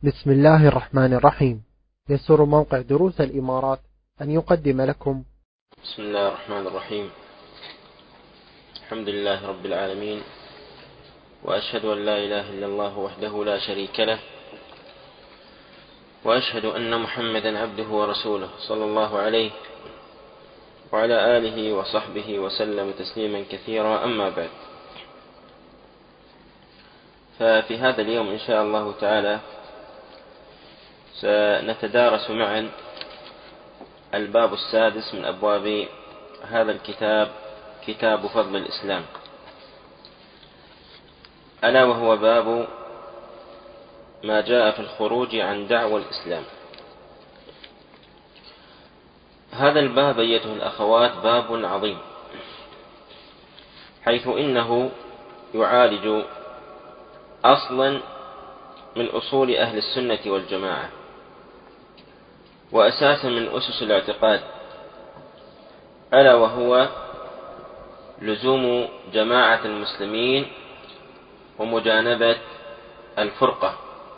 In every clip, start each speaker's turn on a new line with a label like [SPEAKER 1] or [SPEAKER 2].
[SPEAKER 1] بسم الله الرحمن الرحيم. يسر موقع دروس الإمارات أن يقدم لكم
[SPEAKER 2] بسم الله الرحمن الرحيم. الحمد لله رب العالمين، وأشهد أن لا إله إلا الله وحده لا شريك له، وأشهد أن محمدا عبده ورسوله صلى الله عليه وعلى آله وصحبه وسلم تسليما كثيرا. أما بعد، ففي هذا اليوم إن شاء الله تعالى سنتدارس معا الباب السادس من أبواب هذا الكتاب، كتاب فضل الإسلام، ألا وهو باب ما جاء في الخروج عن دعوى الإسلام. هذا الباب أيتها الأخوات باب عظيم، حيث إنه يعالج أصلا من أصول أهل السنة والجماعة، وأساسا من أسس الاعتقاد، ألا وهو لزوم جماعة المسلمين ومجانبة الفرقة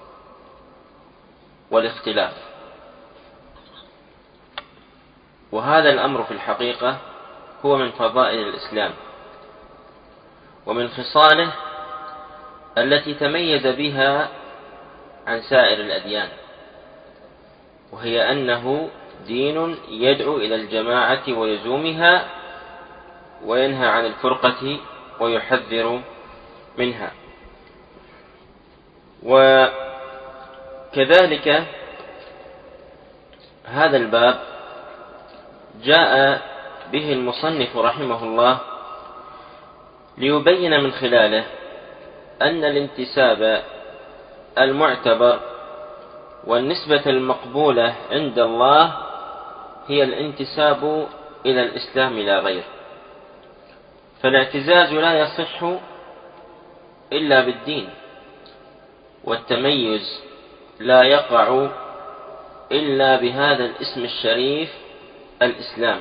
[SPEAKER 2] والاختلاف. وهذا الأمر في الحقيقة هو من فضائل الإسلام ومن خصاله التي تميز بها عن سائر الأديان، وهي أنه دين يدعو إلى الجماعة ويزومها، وينهى عن الفرقة ويحذر منها. وكذلك هذا الباب جاء به المصنف رحمه الله ليبين من خلاله أن الانتساب المعتبر والنسبة المقبولة عند الله هي الانتساب إلى الإسلام لا غير، فالاعتزاز لا يصح إلا بالدين، والتميز لا يقع إلا بهذا الاسم الشريف الإسلام.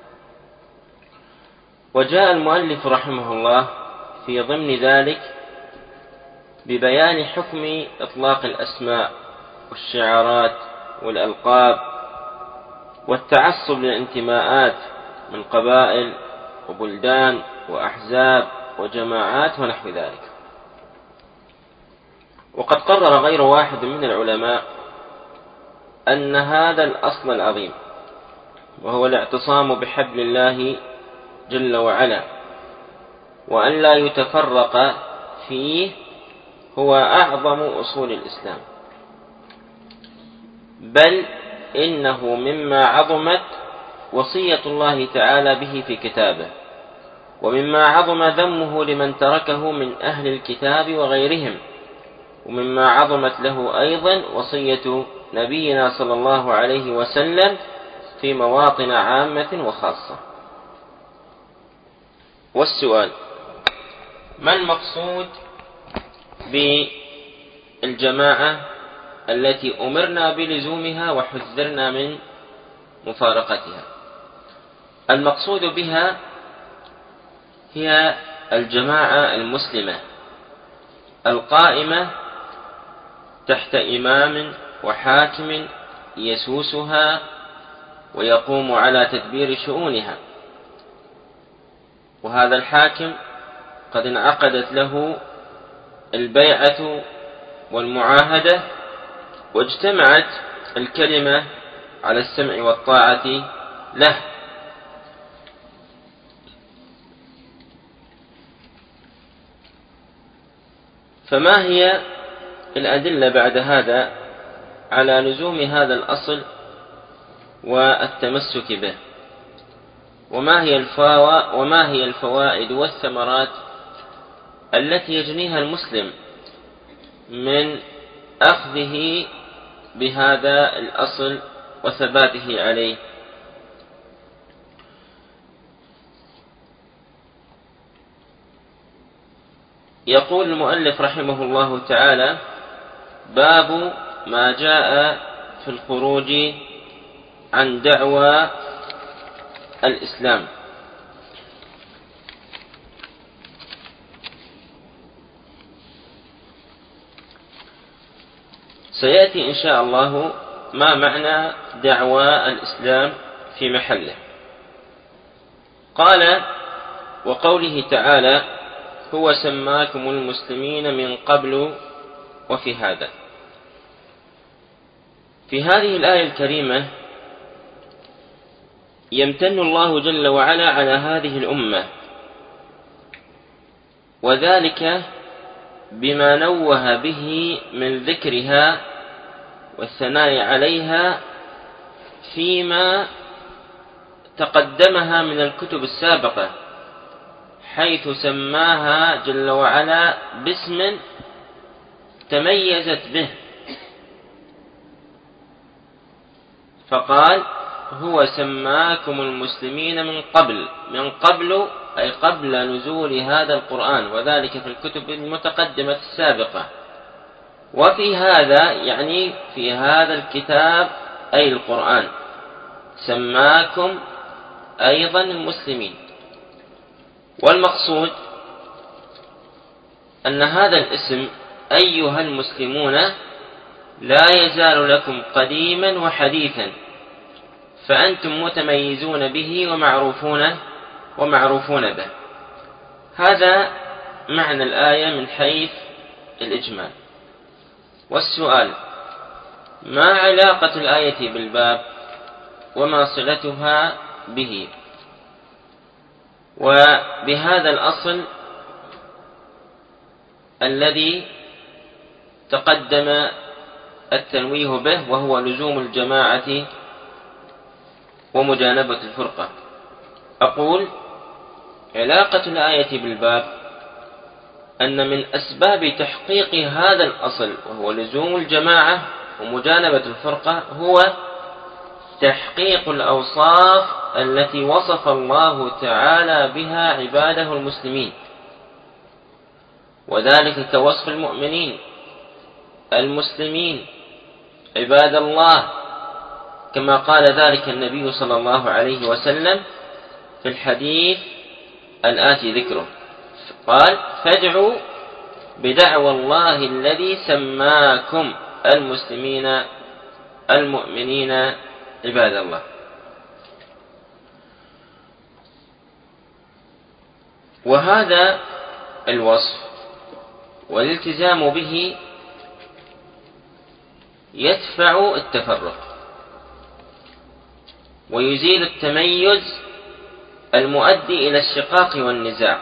[SPEAKER 2] وجاء المؤلف رحمه الله في ضمن ذلك ببيان حكم إطلاق الأسماء والشعارات والألقاب والتعصب للانتماءات من قبائل وبلدان وأحزاب وجماعات ونحو ذلك. وقد قرر غير واحد من العلماء أن هذا الأصل العظيم، وهو الاعتصام بحبل الله جل وعلا وأن لا يتفرق فيه، هو أعظم أصول الإسلام، بل إنه مما عظمت وصية الله تعالى به في كتابه، ومما عظم ذمه لمن تركه من أهل الكتاب وغيرهم، ومما عظمت له أيضا وصية نبينا صلى الله عليه وسلم في مواطن عامة وخاصة. والسؤال: ما المقصود بالجماعة التي أمرنا بلزومها وحذرنا من مفارقتها؟ المقصود بها هي الجماعة المسلمة القائمة تحت إمام وحاكم يسوسها ويقوم على تدبير شؤونها، وهذا الحاكم قد انعقدت له البيعة والمعاهدة، واجتمعت الكلمة على السمع والطاعة له. فما هي الأدلة بعد هذا على لزوم هذا الأصل والتمسك به؟ وما هي الفوائد والثمرات التي يجنيها المسلم من أخذه بهذا الأصل وثباته عليه؟ يقول المؤلف رحمه الله تعالى: باب ما جاء في الخروج عن دعوى الإسلام. سيأتي إن شاء الله ما معنى دعوى الإسلام في محله. قال: وقوله تعالى: هو سماكم المسلمين من قبل وفي هذا. في هذه الآية الكريمة يمتن الله جل وعلا على هذه الأمة، وذلك بما نوه به من ذكرها والثناء عليها فيما تقدمها من الكتب السابقة، حيث سماها جل وعلا باسم تميزت به، فقال: هو سماكم المسلمين من قبل أي قبل نزول هذا القرآن، وذلك في الكتب المتقدمة السابقة، وفي هذا يعني في هذا الكتاب أي القرآن، سماكم أيضا المسلمين. والمقصود أن هذا الاسم أيها المسلمون لا يزال لكم قديما وحديثا، فأنتم متميزون به ومعروفون به. هذا معنى الآية من حيث الإجمال. والسؤال: ما علاقة الآية بالباب وما صلتها به؟ وبهذا الأصل الذي تقدم التنويه به، وهو لزوم الجماعة ومجانبة الفرقة. أقول: علاقة الآية بالباب أن من أسباب تحقيق هذا الأصل، وهو لزوم الجماعة ومجانبة الفرقة، هو تحقيق الأوصاف التي وصف الله تعالى بها عباده المسلمين، وذلك كوصف المؤمنين المسلمين عباد الله، كما قال ذلك النبي صلى الله عليه وسلم في الحديث الآتي ذكره، قال: فادعوا بدعوى الله الذي سماكم المسلمين المؤمنين عباد الله. وهذا الوصف والالتزام به يدفع التفرق ويزيل التميز المؤدي إلى الشقاق والنزاع.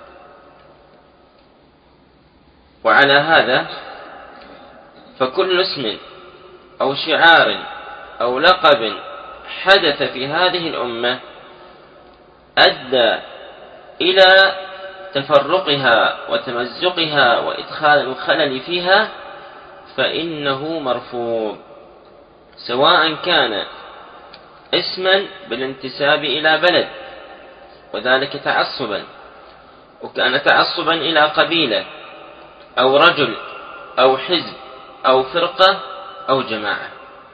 [SPEAKER 2] وعلى هذا فكل اسم أو شعار أو لقب حدث في هذه الأمة أدى إلى تفرقها وتمزقها وإدخال الخلل فيها، فإنه مرفوض، سواء كان اسما بالانتساب إلى بلد وذلك تعصبا، وكان تعصبا إلى قبيلة أو رجل أو حزب أو فرقة أو جماعة.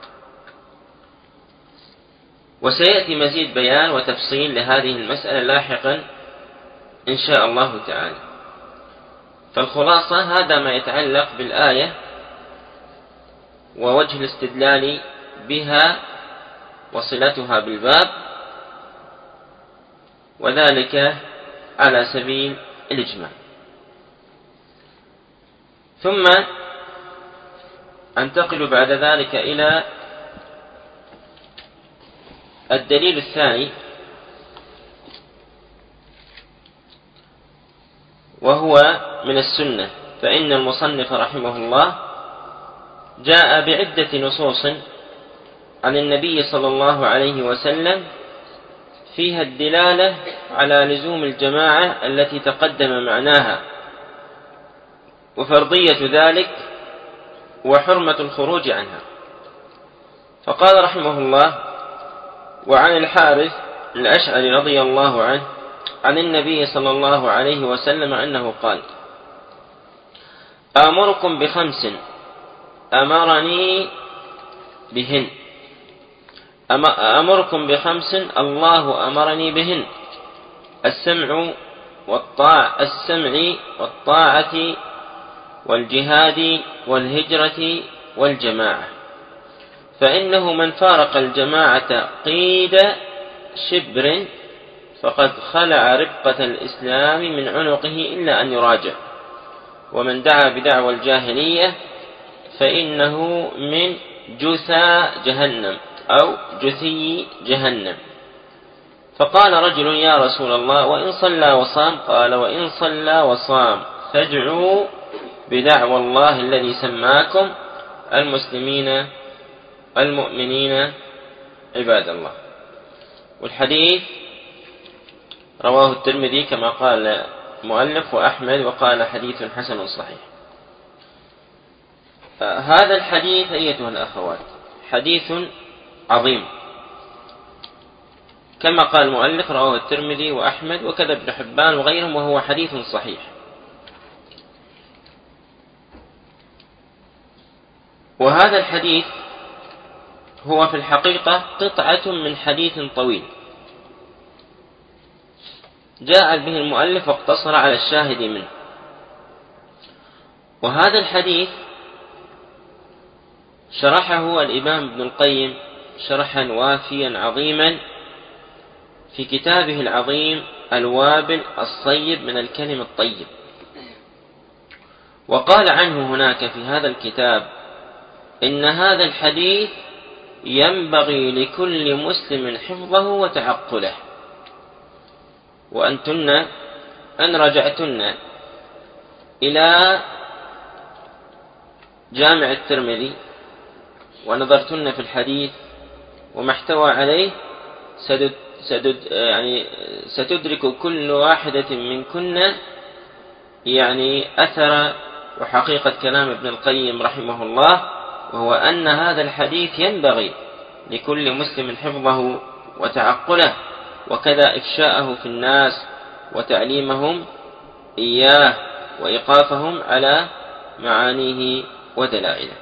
[SPEAKER 2] وسيأتي مزيد بيان وتفصيل لهذه المسألة لاحقا إن شاء الله تعالى. فالخلاصة هذا ما يتعلق بالآية ووجه الاستدلال بها وصلتها بالباب، وذلك على سبيل الإجمال. ثم أنتقل بعد ذلك إلى الدليل الثاني، وهو من السنة، فإن المصنف رحمه الله جاء بعدة نصوص عن النبي صلى الله عليه وسلم فيها الدلالة على لزوم الجماعة التي تقدم معناها، وفرضية ذلك وحرمة الخروج عنها. فقال رحمه الله: وعن الحارث الأشعري رضي الله عنه عن النبي صلى الله عليه وسلم أنه قال: آمركم بخمس أمرني بهن، أمركم بخمس الله أمرني بهن: السمع والطاعة والجهاد والهجرة والجماعة، فإنه من فارق الجماعة قيد شبر فقد خلع ربقة الإسلام من عنقه إلا أن يراجع، ومن دعا بدعوى الجاهلية فإنه من جثى جهنم أو جثي جهنم. فقال رجل: يا رسول الله، وإن صلى وصام؟ قال: وإن صلى وصام فادعوا بدعوى الله الذي سماكم المسلمين المؤمنين عباد الله. والحديث رواه الترمذي كما قال المؤلف وأحمد، وقال حديث حسن صحيح. هذا الحديث أيتها الأخوات حديث عظيم، كما قال المؤلف رواه الترمذي وأحمد وكذا ابن حبان وغيرهم، وهو حديث صحيح. وهذا الحديث هو في الحقيقة قطعة من حديث طويل جاء به المؤلف واقتصر على الشاهد منه. وهذا الحديث شرحه الإمام ابن القيم شرحا وافيا عظيما في كتابه العظيم الوابل الصيب من الكلم الطيب، وقال عنه هناك في هذا الكتاب: إن هذا الحديث ينبغي لكل مسلم حفظه وتعقله. وأنتن أن رجعتن إلى جامع الترمذي ونظرتن في الحديث وما احتوى عليه ستدرك كل واحدة منكن أثر وحقيقة كلام ابن القيم رحمه الله، وهو أن هذا الحديث ينبغي لكل مسلم حفظه وتعقله، وكذا إفشاءه في الناس وتعليمهم إياه وإيقافهم على معانيه ودلائله.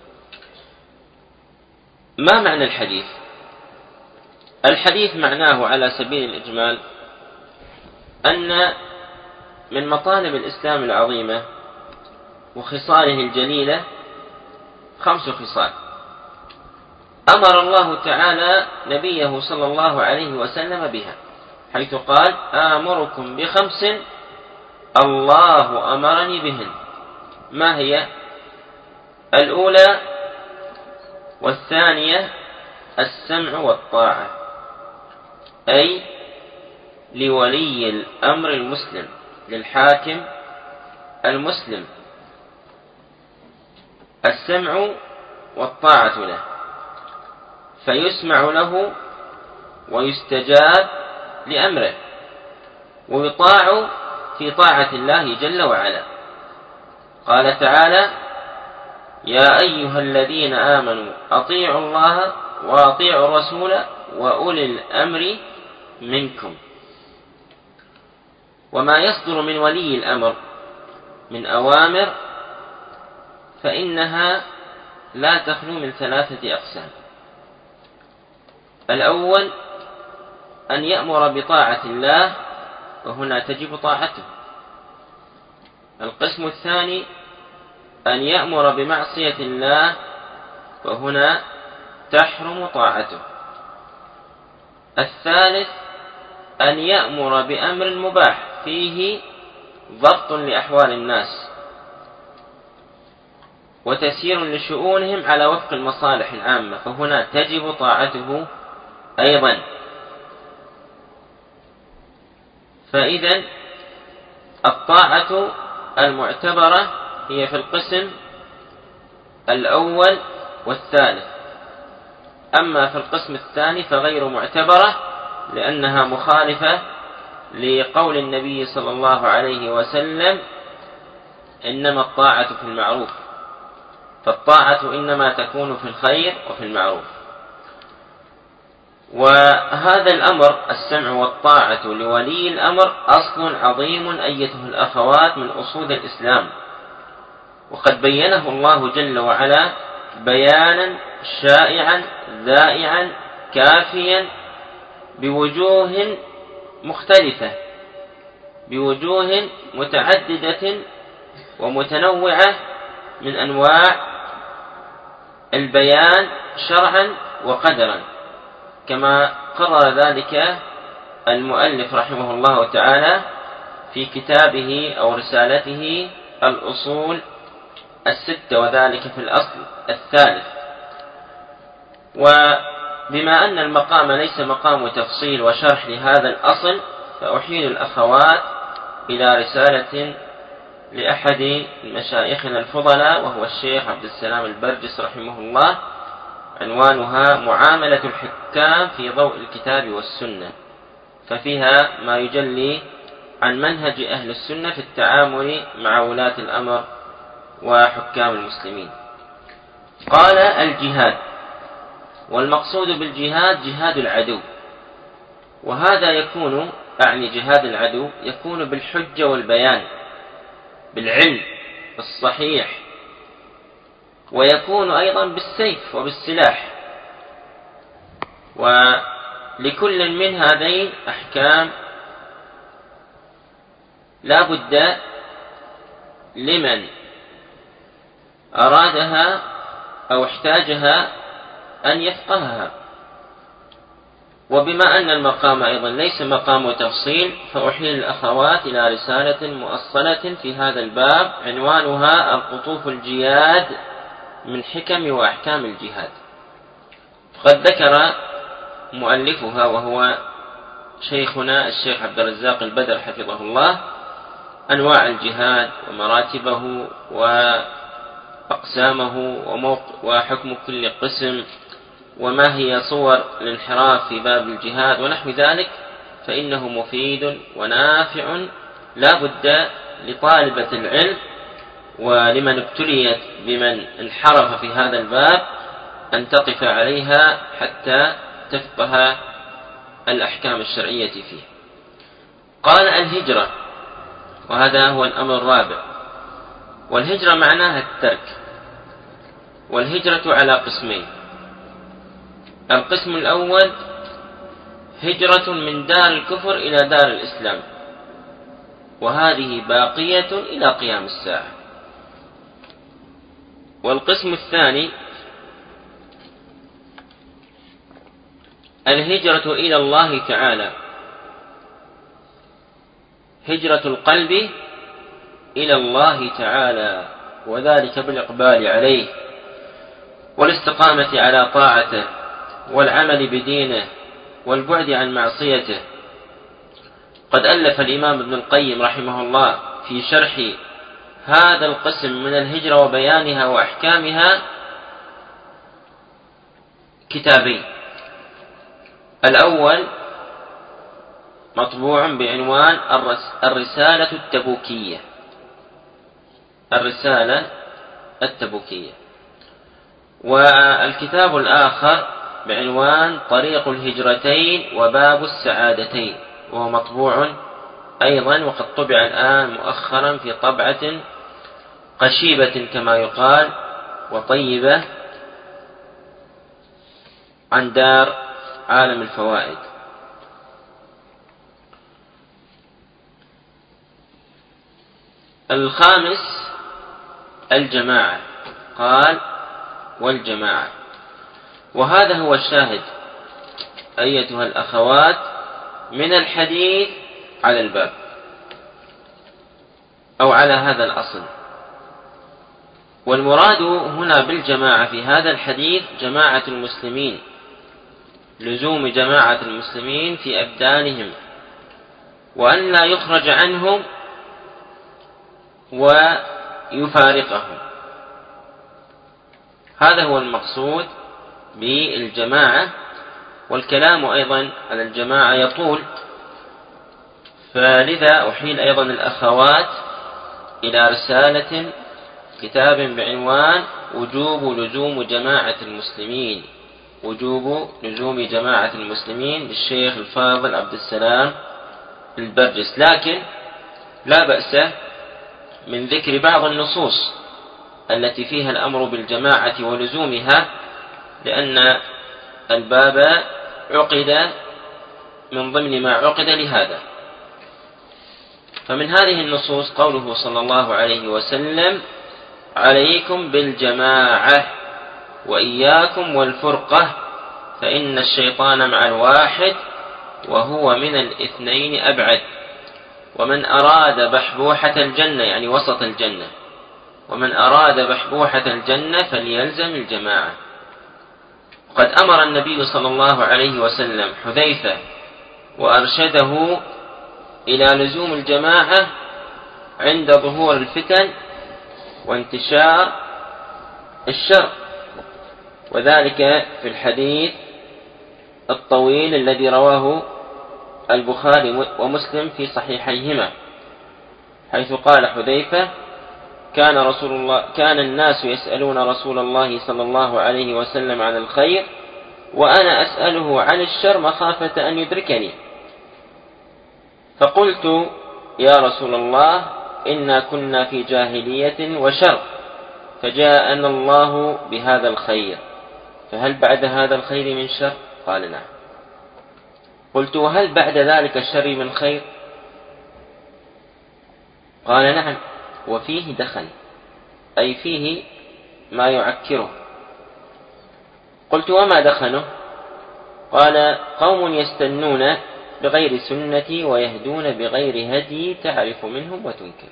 [SPEAKER 2] ما معنى الحديث؟ الحديث معناه على سبيل الإجمال أن من مطالب الإسلام العظيمة وخصاله الجليلة 5 خصال أمر الله تعالى نبيه صلى الله عليه وسلم بها، حيث قال: آمركم ب5 الله أمرني بهن. ما هي؟ الأولى والثانية السمع والطاعة، أي لولي الأمر المسلم، للحاكم المسلم، السمع والطاعة له، فيسمع له ويستجاب لأمره ويطاع في طاعة الله جل وعلا. قال تعالى: يا أيها الذين آمنوا أطيعوا الله وأطيعوا الرسول وأولي الأمر منكم. وما يصدر من ولي الأمر من أوامر فإنها لا تخلو من 3 أقسام. الأول أن يأمر بطاعة الله، وهنا تجب طاعته. القسم الثاني أن يأمر بمعصية الله، وهنا تحرم طاعته. الثالث أن يأمر بأمر مباح فيه ضبط لأحوال الناس وتسيير لشؤونهم على وفق المصالح العامة، فهنا تجب طاعته أيضا. فإذا الطاعة المعتبرة هي في القسم الأول والثالث، أما في القسم الثاني فغير معتبرة، لأنها مخالفة لقول النبي صلى الله عليه وسلم: إنما الطاعة في المعروف. فالطاعة إنما تكون في الخير وفي المعروف. وهذا الأمر السمع والطاعة لولي الأمر أصل عظيم أيتها الأخوات من أصول الإسلام، وقد بينه الله جل وعلا بيانا شائعا ذائعا كافيا بوجوه مختلفة، بوجوه متعددة ومتنوعة من أنواع البيان شرعا وقدرا، كما قرر ذلك المؤلف رحمه الله تعالى في كتابه أو رسالته الأصول الستة، وذلك في الأصل الثالث. وبما أن المقام ليس مقام تفصيل وشرح لهذا الأصل، فأحيل الأخوات إلى رسالة لأحد مشايخنا الفضلاء وهو الشيخ عبد السلام البرجس رحمه الله، عنوانها معاملة الحكام في ضوء الكتاب والسنة، ففيها ما يجلي عن منهج أهل السنة في التعامل مع ولاة الأمر وحكام المسلمين. قال: الجهاد، والمقصود بالجهاد جهاد العدو، وهذا يكون، أعني جهاد العدو، يكون بالحجة والبيان، بالعلم الصحيح، ويكون أيضا بالسيف وبالسلاح، ولكل من هذين أحكام لا بد لمن أرادها أو احتاجها أن يفقهها. وبما أن المقام أيضا ليس مقام تفصيل، فأحيل الأخوات إلى رسالة مؤصلة في هذا الباب، عنوانها القطوف الجياد من حكم وأحكام الجهاد. قد ذكر مؤلفها وهو شيخنا الشيخ عبد الرزاق البدر حفظه الله أنواع الجهاد ومراتبه وأقسامه وحكم كل قسم، وما هي صور الانحراف في باب الجهاد ونحو ذلك، فإنه مفيد ونافع لا بد لطالبة العلم ولمن ابتليت بمن انحرف في هذا الباب أن تقف عليها حتى تفقه الأحكام الشرعية فيه. قال: الهجرة، وهذا هو الأمر الرابع. والهجرة معناها الترك، والهجرة على قسمين: القسم الأول هجرة من دار الكفر إلى دار الإسلام، وهذه باقية إلى قيام الساعة. والقسم الثاني الهجرة إلى الله تعالى، هجرة القلب إلى الله تعالى، وذلك بالإقبال عليه والاستقامة على طاعته والعمل بدينه والبعد عن معصيته. قد ألف الإمام ابن القيم رحمه الله في شرح هذا القسم من الهجرة وبيانها وأحكامها كتابين: الأول مطبوع بعنوان الرسالة التبوكية، الرسالة التبوكية، والكتاب الآخر بعنوان طريق الهجرتين وباب السعادتين، وهو مطبوع أيضا وقد طبع الآن مؤخرا في طبعة قشيبة كما يقال وطيبة عن دار عالم الفوائد. الخامس الجماعة، قال: والجماعة، وهذا هو الشاهد أيتها الأخوات من الحديث على الباب أو على هذا الأصل. والمراد هنا بالجماعة في هذا الحديث جماعة المسلمين، لزوم جماعة المسلمين في أبدانهم، وأن لا يخرج عنهم ويفارقهم. هذا هو المقصود بالجماعة. والكلام أيضا على الجماعة يطول، فلذا أحيل أيضا الأخوات إلى رسالة كتاب بعنوان وجوب لزوم جماعة المسلمين، وجوب لزوم جماعة المسلمين للشيخ الفاضل عبد السلام البرجس. لكن لا بأس من ذكر بعض النصوص التي فيها الأمر بالجماعة ولزومها، لأن الباب عقد من ضمن ما عقد لهذا. فمن هذه النصوص قوله صلى الله عليه وسلم: عليكم بالجماعة، وإياكم والفرقة فإن الشيطان مع الواحد وهو من الاثنين أبعد. ومن أراد بحبوحة الجنة يعني وسط الجنة، ومن أراد بحبوحة الجنة فليلزم الجماعة. قد أمر النبي صلى الله عليه وسلم حذيفة وأرشده إلى لزوم الجماعة عند ظهور الفتن وانتشار الشر، وذلك في الحديث الطويل الذي رواه البخاري ومسلم في صحيحيهما، حيث قال حذيفة: كان الناس يسألون رسول الله صلى الله عليه وسلم عن الخير وأنا أسأله عن الشر مخافة أن يدركني، فقلت: يا رسول الله إنا كنا في جاهلية وشر، فجاءنا الله بهذا الخير، فهل بعد هذا الخير من شر؟ قال: نعم. قلت: وهل بعد ذلك الشر من خير؟ قال: نعم، وفيه دخل، أي فيه ما يعكره. قلت: وما دخله؟ قال: قوم يستنون بغير سنتي ويهدون بغير هدي تعرف منهم وتنكر.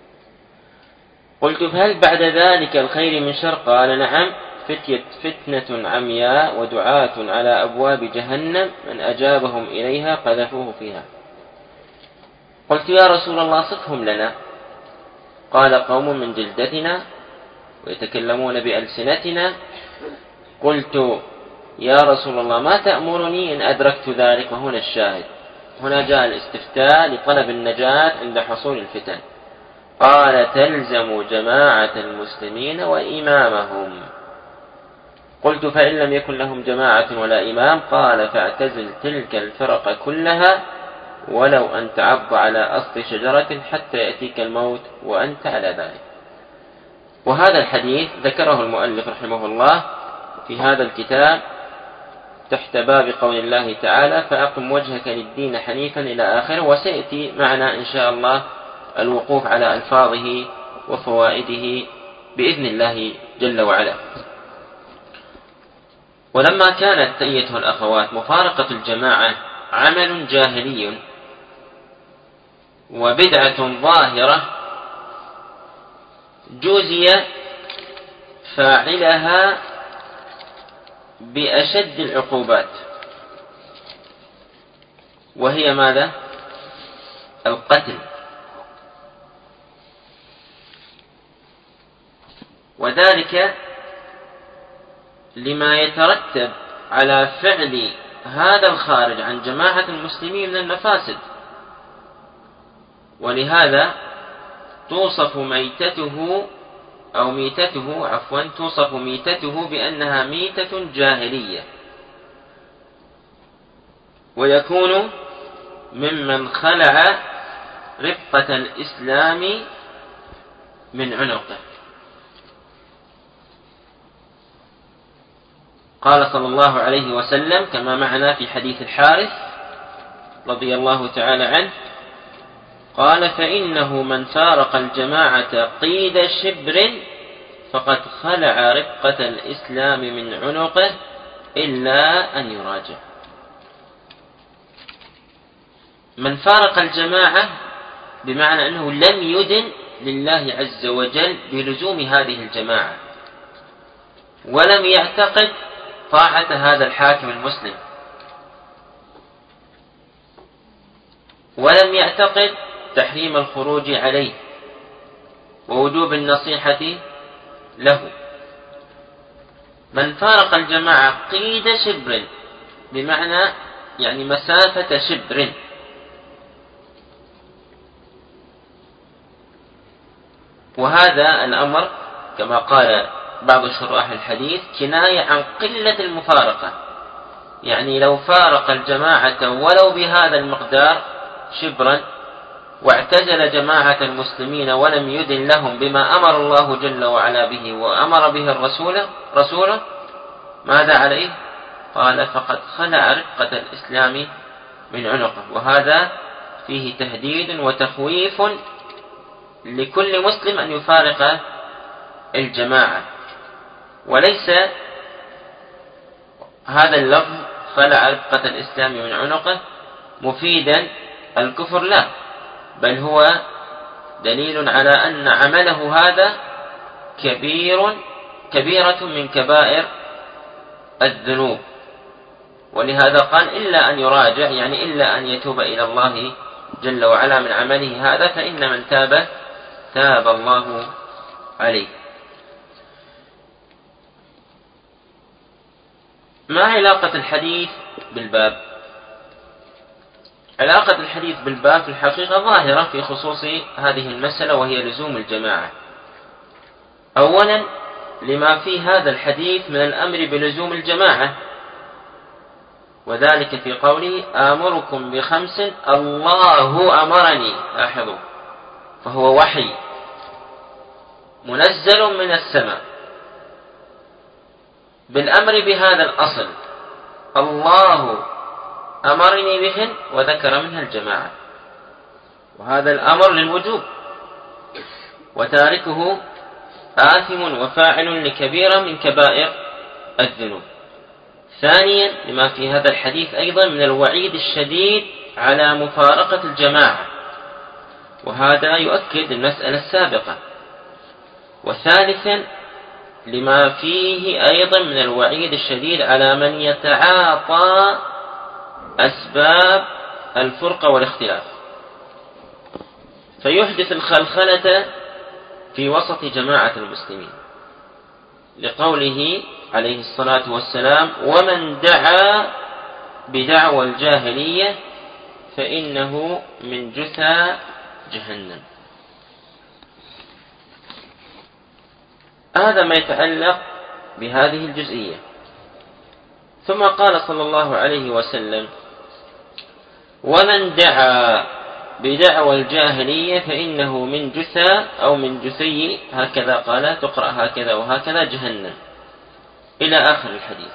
[SPEAKER 2] قلت: فهل بعد ذلك الخير من شر؟ قال: نعم، فتنة عمياء ودعاة على أبواب جهنم من أجابهم إليها قذفوه فيها. قلت: يا رسول الله صفهم لنا. قال: قوم من جلدتنا ويتكلمون بألسنتنا. قلت: يا رسول الله ما تأمرني إن أدركت ذلك؟ وهنا الشاهد، هنا جاء الاستفتاء لطلب النجاة عند حصول الفتن. قال: تلزم جماعة المسلمين وإمامهم. قلت: فإن لم يكن لهم جماعة ولا إمام؟ قال: فاعتزل تلك الفرق كلها ولو أن تعض على أصل شجرة حتى يأتيك الموت وأنت على ذلك. وهذا الحديث ذكره المؤلف رحمه الله في هذا الكتاب تحت باب قول الله تعالى: فأقم وجهك للدين حنيفا إلى آخره، وسيأتي معنا إن شاء الله الوقوف على ألفاظه وفوائده بإذن الله جل وعلا. ولما كانت أيتها الأخوات مفارقة الجماعة عمل جاهلي وبدعة ظاهرة، جوزي فاعلها بأشد العقوبات، وهي ماذا؟ القتل. وذلك لما يترتب على فعل هذا الخارج عن جماعة المسلمين من المفاسد، ولهذا توصف ميتته بأنها ميتة جاهلية، ويكون ممن خلع رفقة الإسلام من عنقه. قال صلى الله عليه وسلم كما معنا في حديث الحارث رضي الله تعالى عنه، قال: فإنه من فارق الجماعة قيد شبر فقد خلع رفقة الإسلام من عنقه إلا أن يراجع. من فارق الجماعة بمعنى أنه لم يدن لله عز وجل بلزوم هذه الجماعة، ولم يعتقد طاعة هذا الحاكم المسلم، ولم يعتقد تحريم الخروج عليه ووجوب النصيحة له. من فارق الجماعة قيد شبر بمعنى يعني مسافة شبر، وهذا الأمر كما قال بعض شراح الحديث كناية عن قلة المفارقة، يعني لو فارق الجماعة ولو بهذا المقدار شبرا واعتزل جماعة المسلمين ولم يدن لهم بما أمر الله جل وعلا به وأمر به رسوله، ماذا عليه؟ قال: فقد خلع رفقة الإسلام من عنقه. وهذا فيه تهديد وتخويف لكل مسلم أن يفارق الجماعة، وليس هذا اللفظ خلع رفقة الإسلام من عنقه مفيدا الكفر؟ لا، بل هو دليل على أن عمله هذا كبيرة من كبائر الذنوب، ولهذا قال إلا أن يراجع، يعني إلا أن يتوب إلى الله جل وعلا من عمله هذا، فإن من تاب تاب الله عليه. ما علاقة الحديث بالباب؟ علاقة الحديث بالباب في الحقيقة ظاهرة في خصوص هذه المسألة، وهي لزوم الجماعة. أولا لما في هذا الحديث من الأمر بلزوم الجماعة، وذلك في قوله آمركم بخمس الله أمرني، لاحظوا، فهو وحي منزل من السماء بالأمر بهذا الأصل، الله أمرني بهن، وذكر منها الجماعة، وهذا الأمر للوجوب، وتاركه آثم وفاعل لكبيرة من كبائر الذنوب. ثانيا لما في هذا الحديث أيضا من الوعيد الشديد على مفارقة الجماعة، وهذا يؤكد المسألة السابقة. وثالثا لما فيه أيضا من الوعيد الشديد على من يتعاطى أسباب الفرقة والاختلاف فيحدث الخلخلة في وسط جماعة المسلمين، لقوله عليه الصلاة والسلام ومن دعا بدعوى الجاهلية فإنه من جثى جهنم. هذا ما يتعلق بهذه الجزئية. ثم قال صلى الله عليه وسلم ومن دعا بدعوى الجاهلية فإنه من جثى أو من جثي، هكذا قال، تقرأ هكذا وهكذا، جهنم، إلى آخر الحديث.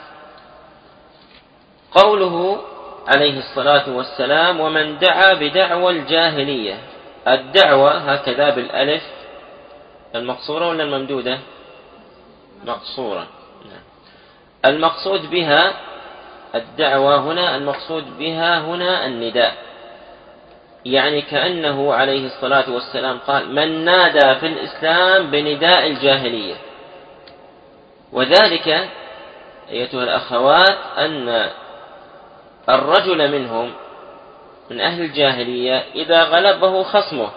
[SPEAKER 2] قوله عليه الصلاة والسلام ومن دعا بدعوى الجاهلية، الدعوة هكذا بالألف المقصورة ولا الممدودة؟ مقصورة. المقصود بها الدعوة هنا، المقصود بها هنا النداء، يعني كأنه عليه الصلاة والسلام قال من نادى في الإسلام بنداء الجاهلية. وذلك أيتها الأخوات أن الرجل منهم من أهل الجاهلية إذا غلبه خصمه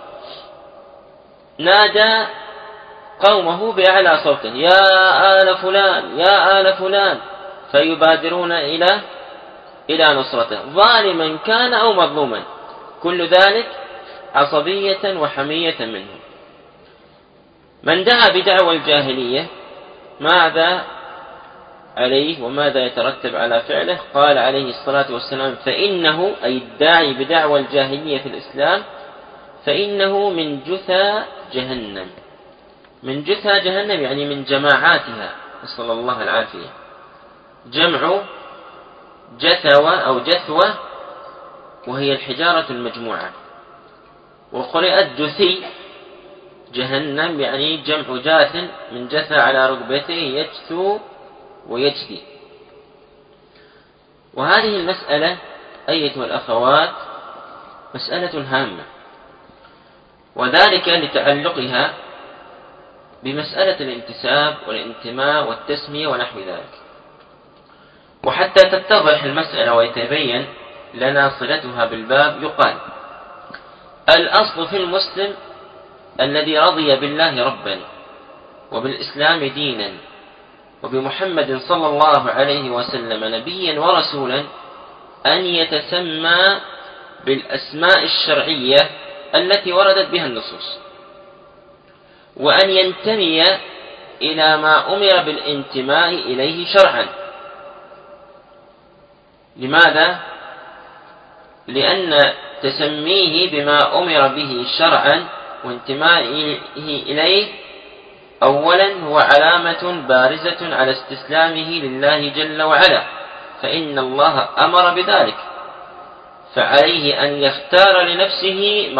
[SPEAKER 2] نادى قومه بأعلى صوته يا آل فلان يا آل فلان، فيبادرون إلى نصرته ظالما كان أو مظلوما، كل ذلك عصبية وحمية منه. من دعا بدعوى الجاهلية ماذا عليه وماذا يترتب على فعله؟ قال عليه الصلاة والسلام فإنه، أي الداعي بدعوى الجاهلية في الإسلام، فإنه من جثى جهنم. من جثى جهنم يعني من جماعاتها، نسأل الله العافية. جمع جثوة أو جثوة، وهي الحجارة المجموعة، وقرئت جثي جهنم يعني جمع جاث من جثى على ركبته يجثو ويجثي. وهذه المسألة أيتها الأخوات مسألة هامة، وذلك لتعلقها بمسألة الانتساب والانتماء والتسمية ونحو ذلك. وحتى تتضح المسألة ويتبين لنا صلتها بالباب يقال الأصل في المسلم الذي رضي بالله ربا وبالإسلام دينا وبمحمد صلى الله عليه وسلم نبيا ورسولا أن يتسمى بالأسماء الشرعية التي وردت بها النصوص، وأن ينتمي إلى ما أمر بالانتماء إليه شرعا. لماذا؟ لأن تسميه بما أمر به شرعا وانتمائه إليه أولا هو علامة بارزة على استسلامه لله جل وعلا، فإن الله أمر بذلك، فعليه أن يختار لنفسه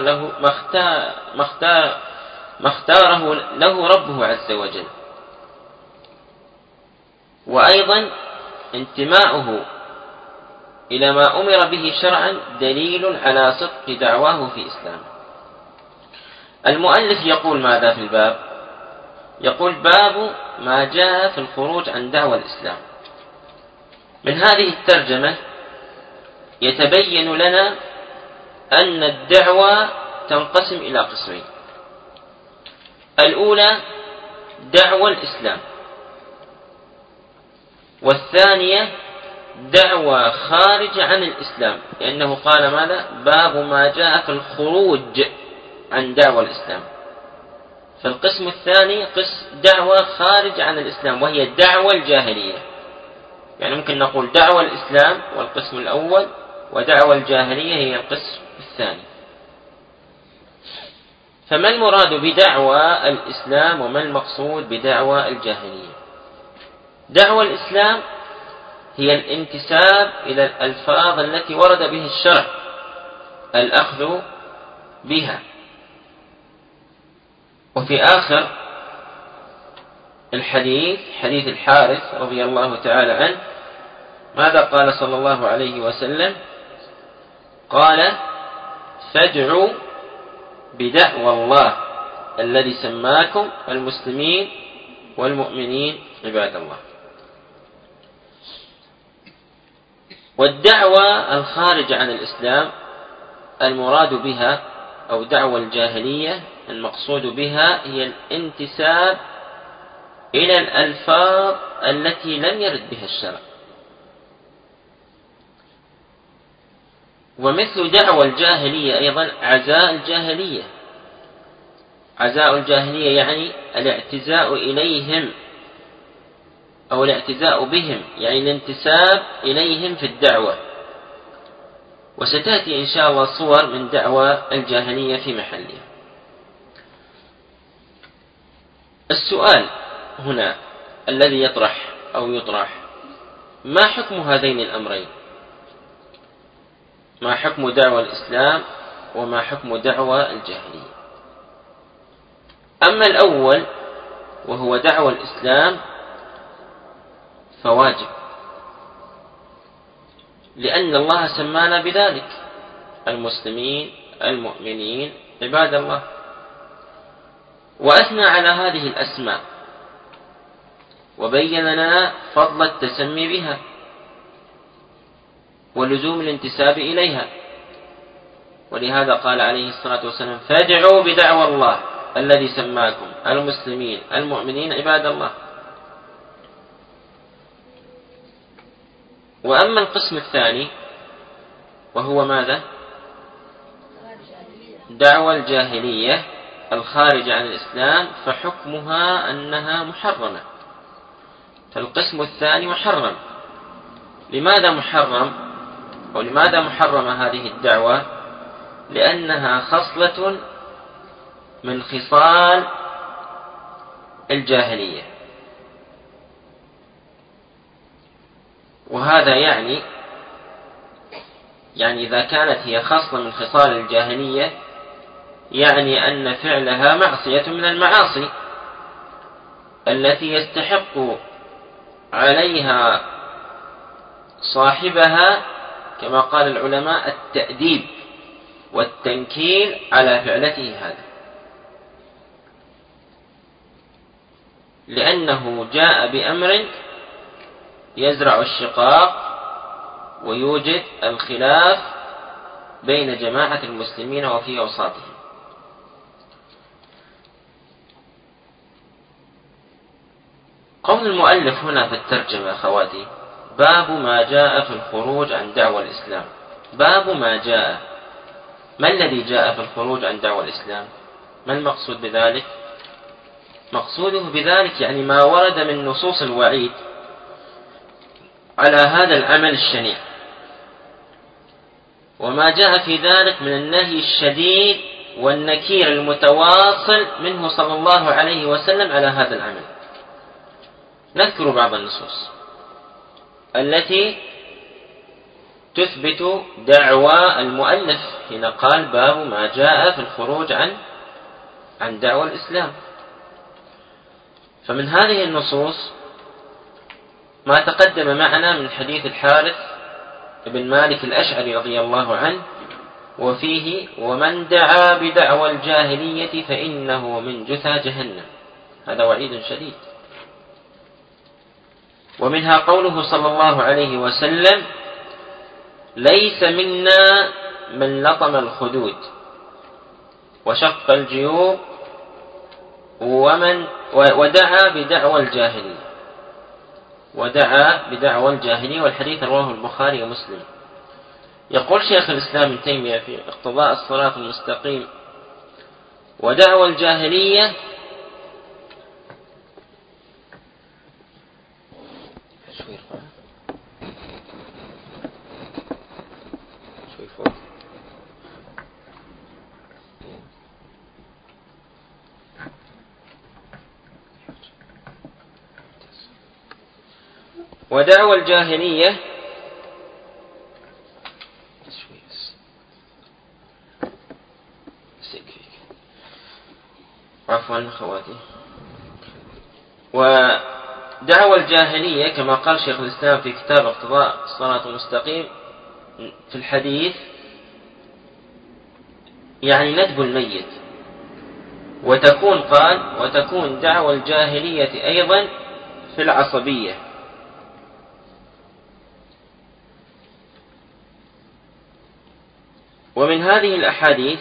[SPEAKER 2] ما اختاره له ربه عز وجل. وأيضا انتماؤه إلى ما أمر به شرعا دليل على صدق دعواه في إسلامه. المؤلف يقول ماذا في الباب؟ يقول: باب ما جاء في الخروج عن دعوى الإسلام. من هذه الترجمة يتبين لنا أن الدعوة تنقسم إلى قسمين: الأولى دعوى الإسلام، والثانية دعوى خارج عن الإسلام، لأنه قال ماذا؟ باب ما جاء في الخروج عن دعوى الإسلام. فالقسم الثاني قسم دعوى خارج عن الإسلام، وهي الدعوى الجاهلية. يعني ممكن نقول دعوى الإسلام والقسم الأول، ودعوى الجاهلية هي القسم الثاني. فما المراد بدعوى الإسلام وما المقصود بدعوى الجاهلية؟ دعوى الإسلام هي الانتساب إلى الألفاظ التي ورد به الشرع، الأخذ بها. وفي آخر الحديث، حديث الحارث رضي الله تعالى عنه، ماذا قال صلى الله عليه وسلم؟ قال: فادعوا بدعوى الله الذي سماكم المسلمين والمؤمنين عباد الله. والدعوة الخارج عن الإسلام المراد بها أو دعوة الجاهلية المقصود بها هي الانتساب إلى الألفاظ التي لم يرد بها الشرع. ومثل دعوة الجاهلية أيضا عزاء الجاهلية. عزاء الجاهلية يعني الاعتزاء إليهم أو الاعتزاء بهم، يعني الانتساب إليهم في الدعوة. وستأتي إن شاء الله صور من دعوة الجاهلية في محلها. السؤال هنا الذي يطرح ما حكم هذين الأمرين؟ ما حكم دعوة الإسلام وما حكم دعوة الجاهلية؟ أما الأول وهو دعوة الإسلام فواجب، لأن الله سمانا بذلك: المسلمين المؤمنين عباد الله، وأثنى على هذه الأسماء وبين لنا فضل التسمي بها ولزوم الانتساب إليها. ولهذا قال عليه الصلاة والسلام: فادعوا بدعوى الله الذي سماكم المسلمين المؤمنين عباد الله. وأما القسم الثاني وهو ماذا؟ دعوى الجاهلية الخارج عن الإسلام، فحكمها أنها محرمة. فالقسم الثاني محرم. لماذا محرم؟ أو لماذا محرم هذه الدعوة؟ لأنها خصلة من خصال الجاهلية. وهذا يعني إذا كانت هي خصلة من خصال الجاهلية يعني أن فعلها معصية من المعاصي التي يستحق عليها صاحبها كما قال العلماء التأديب والتنكيل على فعلته هذا، لأنه جاء بأمر يزرع الشقاق ويوجد الخلاف بين جماعة المسلمين وفي أوساطهم. قول المؤلف هنا في الترجمة أخواتي: باب ما جاء في الخروج عن دعوى الإسلام. باب ما جاء، ما الذي جاء في الخروج عن دعوى الإسلام؟ ما المقصود بذلك؟ مقصوده بذلك يعني ما ورد من نصوص الوعيد على هذا العمل الشنيع، وما جاء في ذلك من النهي الشديد والنكير المتواصل منه صلى الله عليه وسلم على هذا العمل. نذكر بعض النصوص التي تثبت دعوى المؤلف حين قال: باب ما جاء في الخروج عن دعوى الإسلام. فمن هذه النصوص ما تقدم معنا من حديث الحارث بن مالك الأشعري رضي الله عنه، وفيه: ومن دعا بدعوى الجاهلية فإنه من جثى جهنم. هذا وعيد شديد. ومنها قوله صلى الله عليه وسلم: ليس منا من لطم الخدود وشق الجيوب ودعا بدعوى الجاهلية. والحديث رواه البخاري ومسلم. يقول شيخ الإسلام ابن تيمية في اقتضاء الصراط المستقيم: ودعوى الجاهلية ودعوى الجاهلية كما قال شيخ الإسلام في كتاب اقتضاء الصراط المستقيم في الحديث يعني ندب الميت. وتكون دعوى الجاهلية أيضا في العصبية. ومن هذه الأحاديث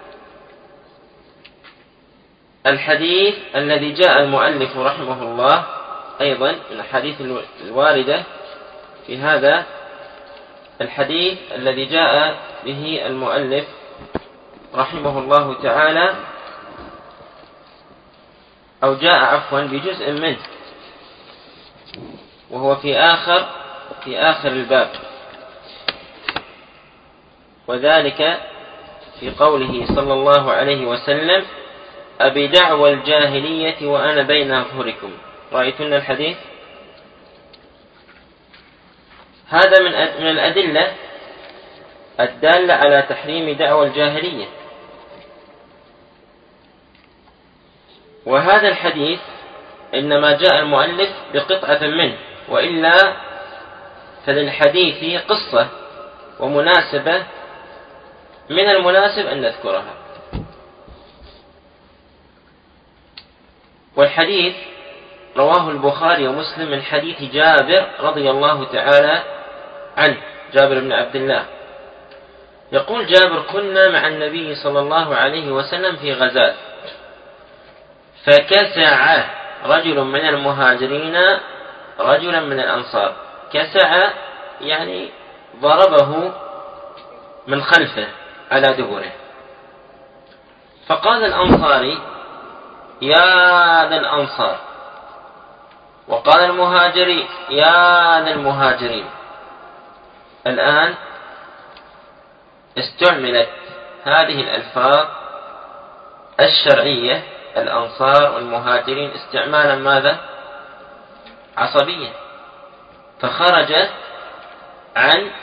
[SPEAKER 2] الحديث الذي جاء المؤلف رحمه الله أيضا من الأحاديث الواردة في هذا الحديث الذي جاء به المؤلف رحمه الله تعالى، أو جاء بجزء منه، وهو في آخر الباب، وذلك في قوله صلى الله عليه وسلم: أبدعوى الجاهلية وأنا بين أظهركم. رأيتن الحديث؟ هذا من الأدلة الدالة على تحريم دعوى الجاهلية. وهذا الحديث إنما جاء المؤلف بقطعة منه، وإلا فللحديث قصة ومناسبة من المناسب أن نذكرها. والحديث رواه البخاري ومسلم من حديث جابر رضي الله تعالى عنه، جابر بن عبد الله. يقول جابر: كنا مع النبي صلى الله عليه وسلم في غزاة، فكسع رجل من المهاجرين رجلا من الأنصار. كسع يعني ضربه من خلفه على دبره. فقال الأنصاري: يا ذا الأنصار. وقال المهاجري: يا ذا المهاجرين. الآن استعملت هذه الألفاظ الشرعية، الأنصار والمهاجرين، استعمالا ماذا؟ عصبيا، فخرج عن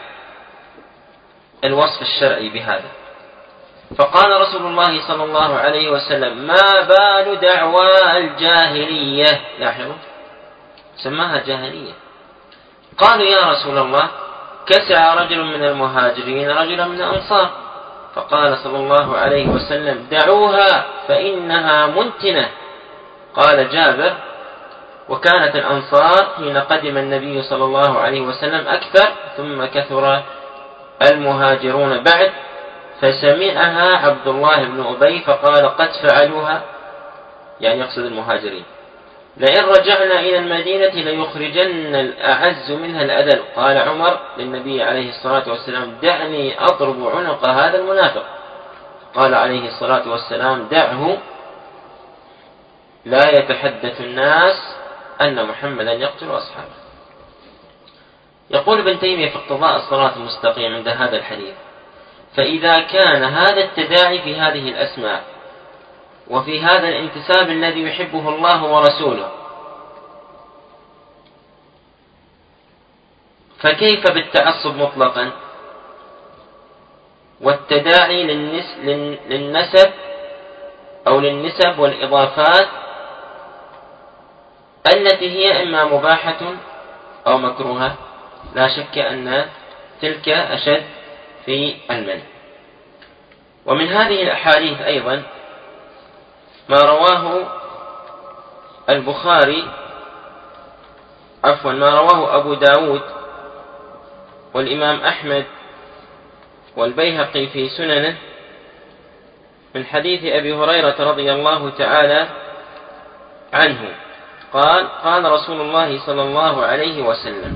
[SPEAKER 2] الوصف الشرعي بهذا. فقال رسول الله صلى الله عليه وسلم: ما بال دعوى الجاهلية؟ لاحظوا، سماها جاهلية. قالوا: يا رسول الله، كسع رجل من المهاجرين رجلا من الأنصار. فقال صلى الله عليه وسلم: دعوها فإنها منتنة. قال جابر: وكانت الأنصار حين قدم النبي صلى الله عليه وسلم أكثر، ثم كثر المهاجرون بعد، فسمعها عبد الله بن أبي فقال: قد فعلوها، يعني يقصد المهاجرين، لئن رجعنا إلى المدينة ليخرجن الأعز منها الأذل. قال عمر للنبي عليه الصلاة والسلام: دعني أضرب عنق هذا المنافق. قال عليه الصلاة والسلام: دعه، لا يتحدث الناس أن محمدا يقتل أصحابه. يقول ابن تيمية في اقتضاء الصراط المستقيم عند هذا الحديث: فإذا كان هذا التداعي في هذه الأسماء وفي هذا الانتساب الذي يحبه الله ورسوله، فكيف بالتعصب مطلقا والتداعي للنسب أو للنسب والإضافات التي هي إما مباحة أو مكروهة، لا شك أن تلك أشد في المنع. ومن هذه الأحاديث أيضا ما رواه ما رواه أبو داود والإمام أحمد والبيهقي في سننه من حديث أبي هريرة رضي الله تعالى عنه قال رسول الله صلى الله عليه وسلم: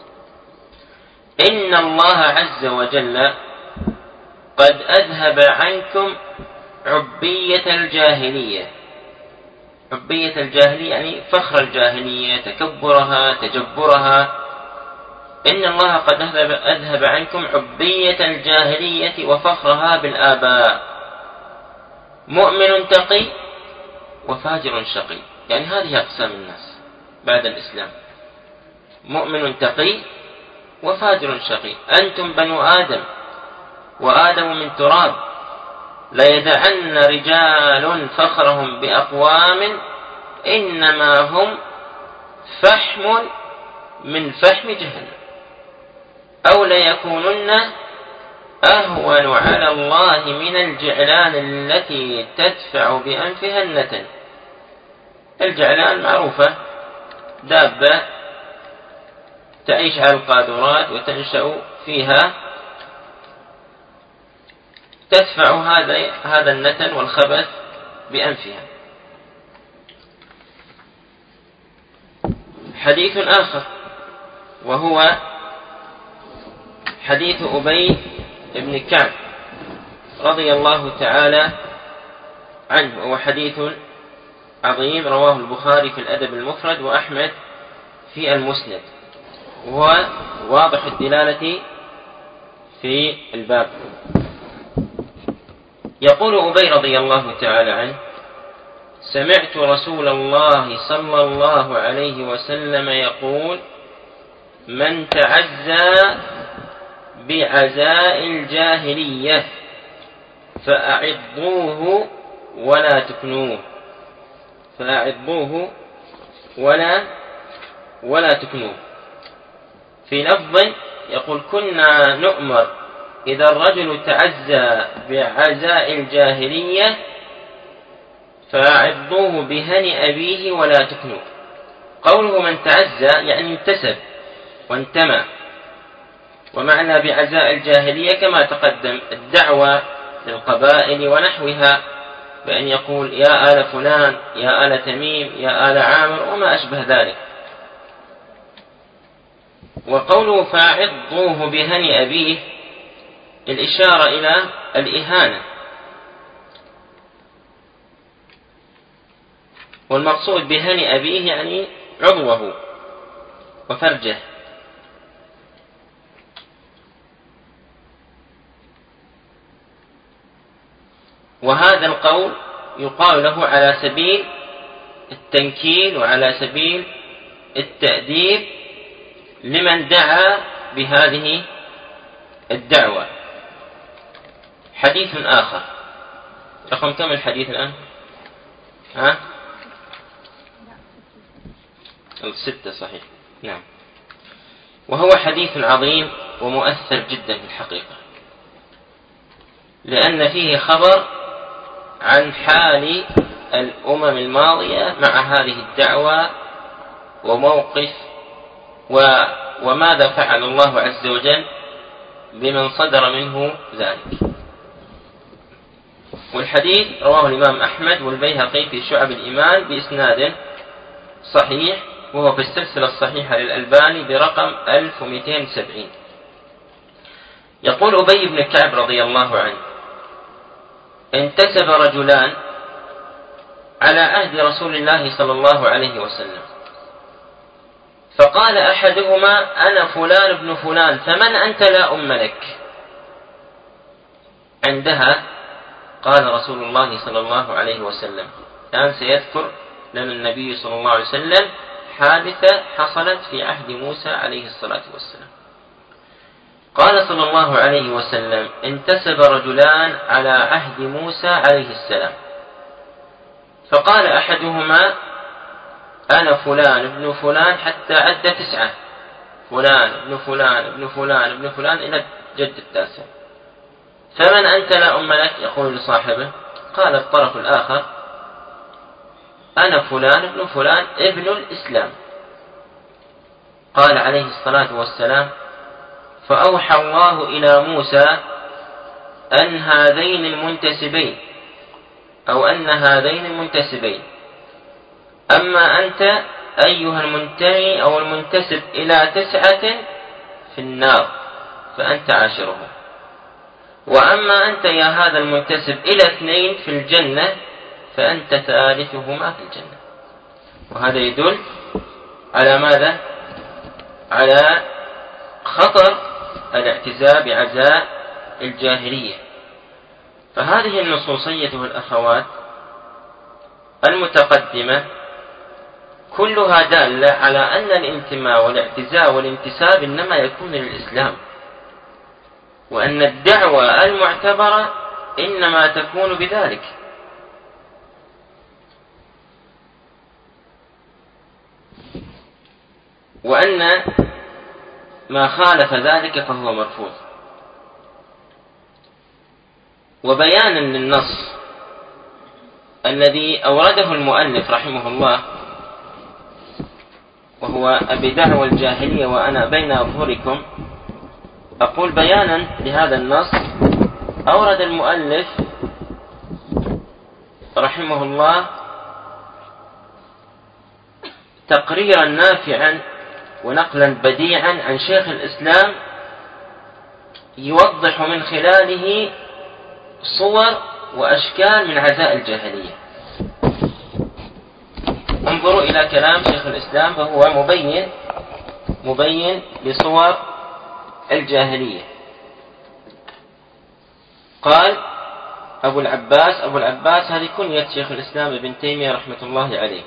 [SPEAKER 2] إن الله عز وجل قد أذهب عنكم عبية الجاهلية. عبية الجاهلية يعني فخر الجاهلية، تكبرها، تجبرها. إن الله قد أذهب عنكم عبية الجاهلية وفخرها بالآباء، مؤمن تقي وفاجر شقي. يعني هذه أقسام الناس بعد الإسلام: مؤمن تقي وفاجر شقي. أنتم بنو آدم وآدم من تراب، ليدعن رجال فخرهم بأقوام إنما هم فحم من فحم جهنم، أو ليكونن أهون على الله من الجعلان التي تدفع بأنفها النتن. الجعلان معروفة، دابة تعيش على القاذورات وتنشأ فيها، تدفع هذا النتن والخبث بأنفها. حديث آخر وهو حديث أبي بن كعب رضي الله تعالى عنه، وهو حديث عظيم رواه البخاري في الأدب المفرد وأحمد في المسند، وهو واضح الدلالة في الباب. يقول أبي رضي الله تعالى عنه: سمعت رسول الله صلى الله عليه وسلم يقول: من تعزى بعزاء الجاهلية فأعضوه ولا تكنوه. فأعضوه ولا تكنوه. في لفظ يقول: كنا نؤمر إذا الرجل تعزى بعزاء الجاهلية فأعضوه بهني أبيه ولا تكنوه. قوله من تعزى يعني انتسب وانتمى، ومعنى بعزاء الجاهلية كما تقدم الدعوة للقبائل ونحوها، بأن يقول يا آل فلان، يا آل تميم، يا آل عامر وما أشبه ذلك. وقوله فأعضوه بهني أبيه الإشارة إلى الإهانة، والمقصود بهني أبيه يعني عضوه وفرجه. وهذا القول يقال له على سبيل التنكيل وعلى سبيل التأديب لمن دعا بهذه الدعوة. حديث آخر رقم كم الحديث الآن؟ 6 صحيح، نعم. وهو حديث عظيم ومؤثر جدا في الحقيقة، لأن فيه خبر عن حال الأمم الماضية مع هذه الدعوة وموقف وماذا فعل الله عز وجل بمن صدر منه ذلك. والحديث رواه الإمام أحمد والبيهقي في شعب الإيمان بإسناد صحيح، وهو في السلسلة الصحيحة للألباني برقم 1270. يقول أبي بن كعب رضي الله عنه: انتسب رجلان على عهد رسول الله صلى الله عليه وسلم، فقال أحدهما: أنا فلان ابن فلان، فمن أنت لا أم لك؟ عندها قال رسول الله صلى الله عليه وسلم، الآن سيذكر لنا النبي صلى الله عليه وسلم حادثة حصلت في عهد موسى عليه الصلاة والسلام. قال صلى الله عليه وسلم: انتسب رجلان على عهد موسى عليه السلام، فقال أحدهما: أنا فلان ابن فلان، حتى عد 9، فلان ابن فلان ابن فلان ابن فلان إلى جد التاسع. فمن أنت لا أم لك؟ يقول لصاحبه. قال الطرف الآخر: أنا فلان ابن فلان ابن الإسلام. قال عليه الصلاة والسلام: فأوحى الله إلى موسى أن هذين المنتسبين أما أنت أيها المنتمي أو المنتسب إلى 9 في النار فأنت عاشرهم، وأما أنت يا هذا المنتسب إلى 2 في الجنة فأنت ثالثهما في الجنة. وهذا يدل على ماذا؟ على خطر الاعتزاء بعزاء الجاهلية. فهذه النصوص أيتها الأخوات المتقدمة كلها دالة على أن الانتماء والاعتزاء والانتساب إنما يكون للإسلام، وأن الدعوة المعتبرة إنما تكون بذلك. وأن ما خالف ذلك فهو مرفوض. وبيانا للنص الذي أورده المؤلف رحمه الله، وهو بدعوى الجاهلية وأنا بين أظهركم، أقول بيانا لهذا النص أورد المؤلف رحمه الله تقريرا نافعا ونقلا بديعا عن شيخ الإسلام يوضح من خلاله صور وأشكال من عزاء الجاهلية. انظروا إلى كلام شيخ الإسلام فهو مبين لصور الجاهلية. قال أبو العباس هذه كنية شيخ الإسلام ابن تيمية رحمة الله عليه.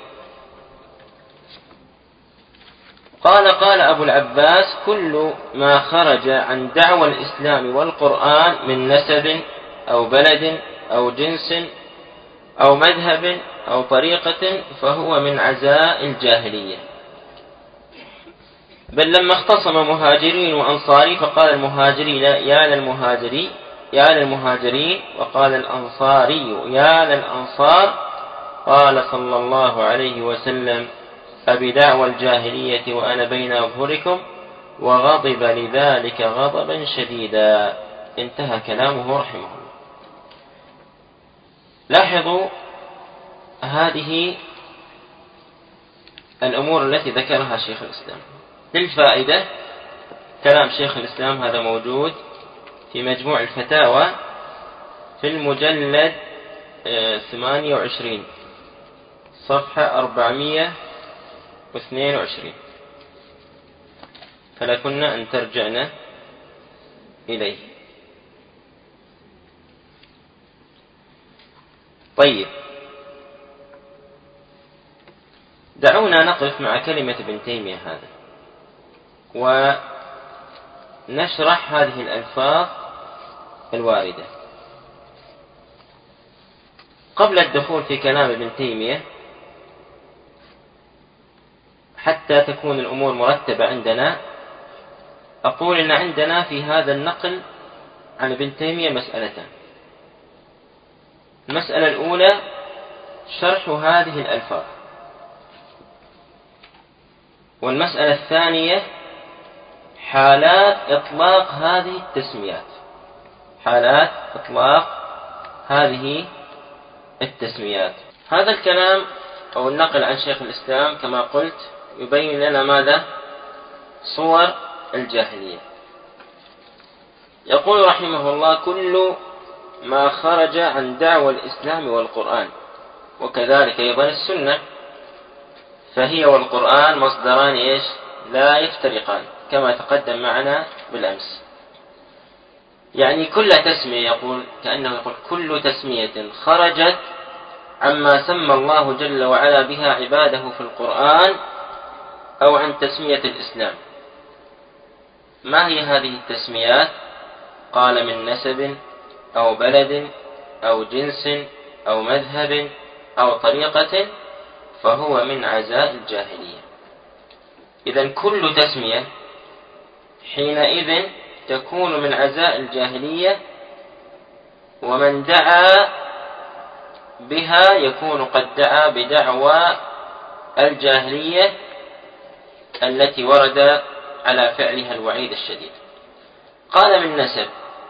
[SPEAKER 2] قال أبو العباس: كل ما خرج عن دعوى الإسلام والقرآن من نسب أو بلد أو جنس أو مذهب أو طريقة فهو من عزاء الجاهلية. بل لما اختصم مهاجرين وأنصاري فقال المهاجرين يا للمهاجرين وقال الأنصاري يا للأنصار، قال صلى الله عليه وسلم: أبدعوى الجاهلية وأنا بين أظهركم، وغضب لذلك غضبا شديدا. انتهى كلامه رحمه الله. لاحظوا هذه الأمور التي ذكرها شيخ الإسلام للفائدة. كلام شيخ الإسلام هذا موجود في مجموع الفتاوى في المجلد 28 صفحة 422، فلكنا أن ترجعنا إليه. طيب، دعونا نقف مع كلمة ابن تيمية هذا ونشرح هذه الألفاظ الواردة. قبل الدخول في كلام ابن تيمية حتى تكون الأمور مرتبة عندنا، أقول إن عندنا في هذا النقل عن ابن تيمية مسألتان. المسألة الأولى شرح هذه الألفاظ، والمسألة الثانية حالات إطلاق هذه التسميات. هذا الكلام أو النقل عن شيخ الإسلام كما قلت يبين لنا ماذا؟ صور الجاهلية. يقول رحمه الله: كل ما خرج عن دعوى الإسلام والقرآن، وكذلك أيضا السنة، فهي والقرآن مصدران لا يفترقان كما تقدم معنا بالأمس. يعني كل تسمية، كأنه يقول كل تسمية خرجت عما سمى الله جل وعلا بها عباده في القرآن أو عن تسمية الإسلام. ما هي هذه التسميات؟ قال: من نسب أو بلد أو جنس أو مذهب أو طريقة فهو من عزاء الجاهلية. إذن كل تسمية حينئذ تكون من عزاء الجاهلية، ومن دعا بها يكون قد دعا بدعوى الجاهلية التي ورد على فعلها الوعيد الشديد. قال من نسب،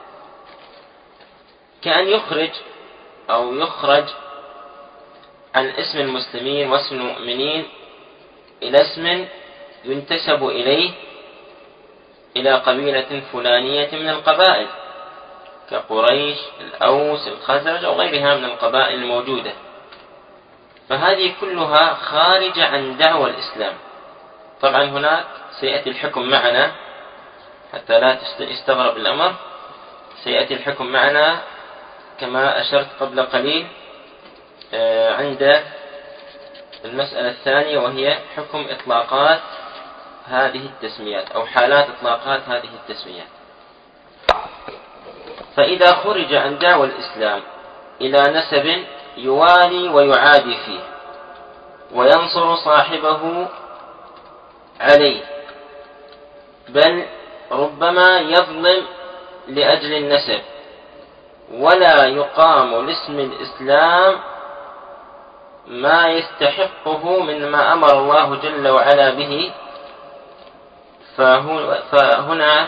[SPEAKER 2] كأن يخرج عن اسم المسلمين واسم المؤمنين إلى اسم ينتسب إليه إلى قبيلة فلانية من القبائل كقريش، الأوس، الخزرج أو غيرها من القبائل الموجودة، فهذه كلها خارجة عن دعوى الإسلام. طبعا هناك سيأتي الحكم معنا حتى لا يستغرب الأمر، سيأتي الحكم معنا كما أشرت قبل قليل عند المسألة الثانية، وهي حكم إطلاقات هذه التسميات أو حالات إطلاقات هذه التسميات. فإذا خرج عن دعوى الإسلام إلى نسب يوالي ويعادي فيه وينصر صاحبه عليه، بل ربما يظلم لأجل النسب، ولا يقام لاسم الإسلام ما يستحقه مما أمر الله جل وعلا به، فهنا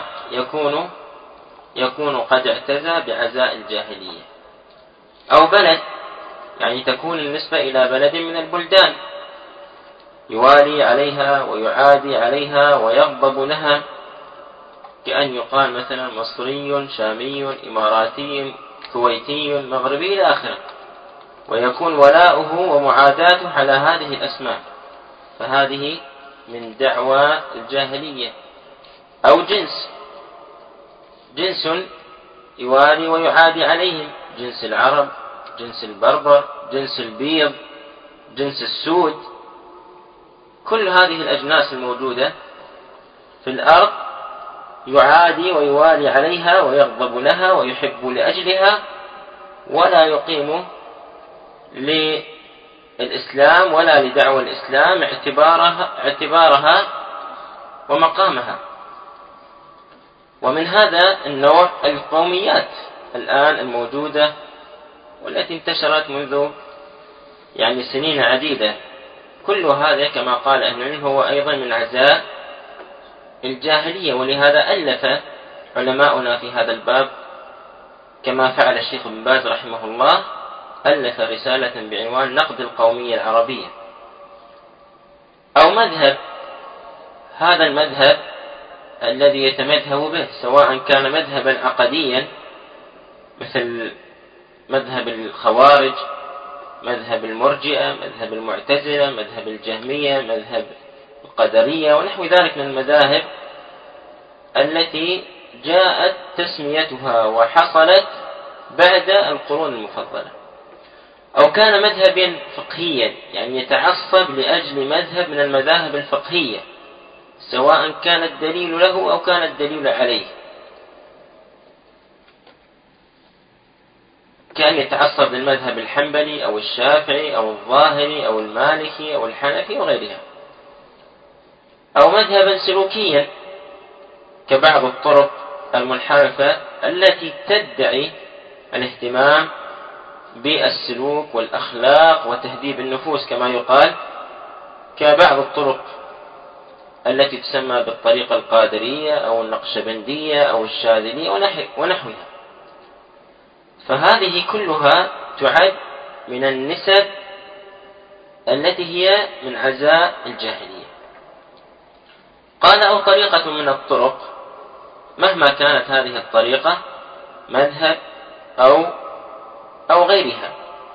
[SPEAKER 2] يكون قد اعتزى بعزاء الجاهلية. أو بلد، يعني تكون النسبة إلى بلد من البلدان يوالي عليها ويعادي عليها ويغضب لها، كأن يقال مثلا مصري، شامي، إماراتي، كويتي، مغربي إلى آخره، ويكون ولاؤه ومعاداته على هذه الأسماء، فهذه من دعوى الجاهلية. أو جنس يوالي ويعادي عليهم، جنس العرب، جنس البربر، جنس البيض، جنس السود، كل هذه الأجناس الموجودة في الأرض يعادي ويوالي عليها ويغضب لها ويحب لأجلها، ولا يقيم للإسلام ولا لدعوى الإسلام اعتبارها ومقامها. ومن هذا النوع القوميات الآن الموجودة والتي انتشرت منذ سنين عديدة، كل هذا كما قال أهل العلم هو أيضا من عزاء الجاهلية. ولهذا ألف علماؤنا في هذا الباب كما فعل الشيخ ابن باز رحمه الله، ألف رسالة بعنوان نقد القومية العربية. أو مذهب، هذا المذهب الذي يتمذهب به سواء كان مذهبا عقديا مثل مذهب الخوارج، مذهب المرجئة، مذهب المعتزلة، مذهب الجهمية، مذهب القدرية ونحو ذلك من المذاهب التي جاءت تسميتها وحصلت بعد القرون المفضلة. أو كان مذهبا فقهيا، يعني يتعصب لأجل مذهب من المذاهب الفقهية سواء كان الدليل له أو كان الدليل عليه، كان يتعصب للمذهب الحنبلي أو الشافعي أو الظاهري أو المالكي أو الحنفي وغيرها. أو مذهبا سلوكيا كبعض الطرق المنحرفة التي تدعي الاهتمام بالسلوك والأخلاق وتهذيب النفوس كما يقال، كبعض الطرق التي تسمى بالطريقة القادرية أو النقشبندية أو الشاذلية ونحوها. فهذه كلها تعد من النسب التي هي من عزاء الجاهلية. قال أو طريقة من الطرق، مهما كانت هذه الطريقة مذهب أو غيرها،